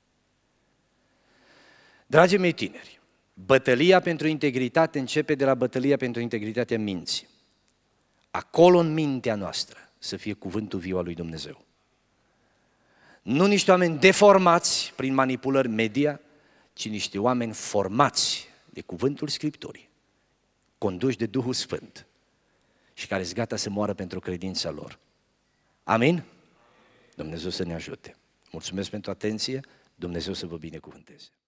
Dragii mei tineri, bătălia pentru integritate începe de la bătălia pentru integritatea minții. Acolo în mintea noastră să fie cuvântul viu al lui Dumnezeu. Nu niște oameni deformați prin manipulări media, ci niște oameni formați de cuvântul Scripturii, conduși de Duhul Sfânt și care sunt gata să moară pentru credința lor. Amin? Dumnezeu să ne ajute. Mulțumesc pentru atenție, Dumnezeu să vă binecuvânteze.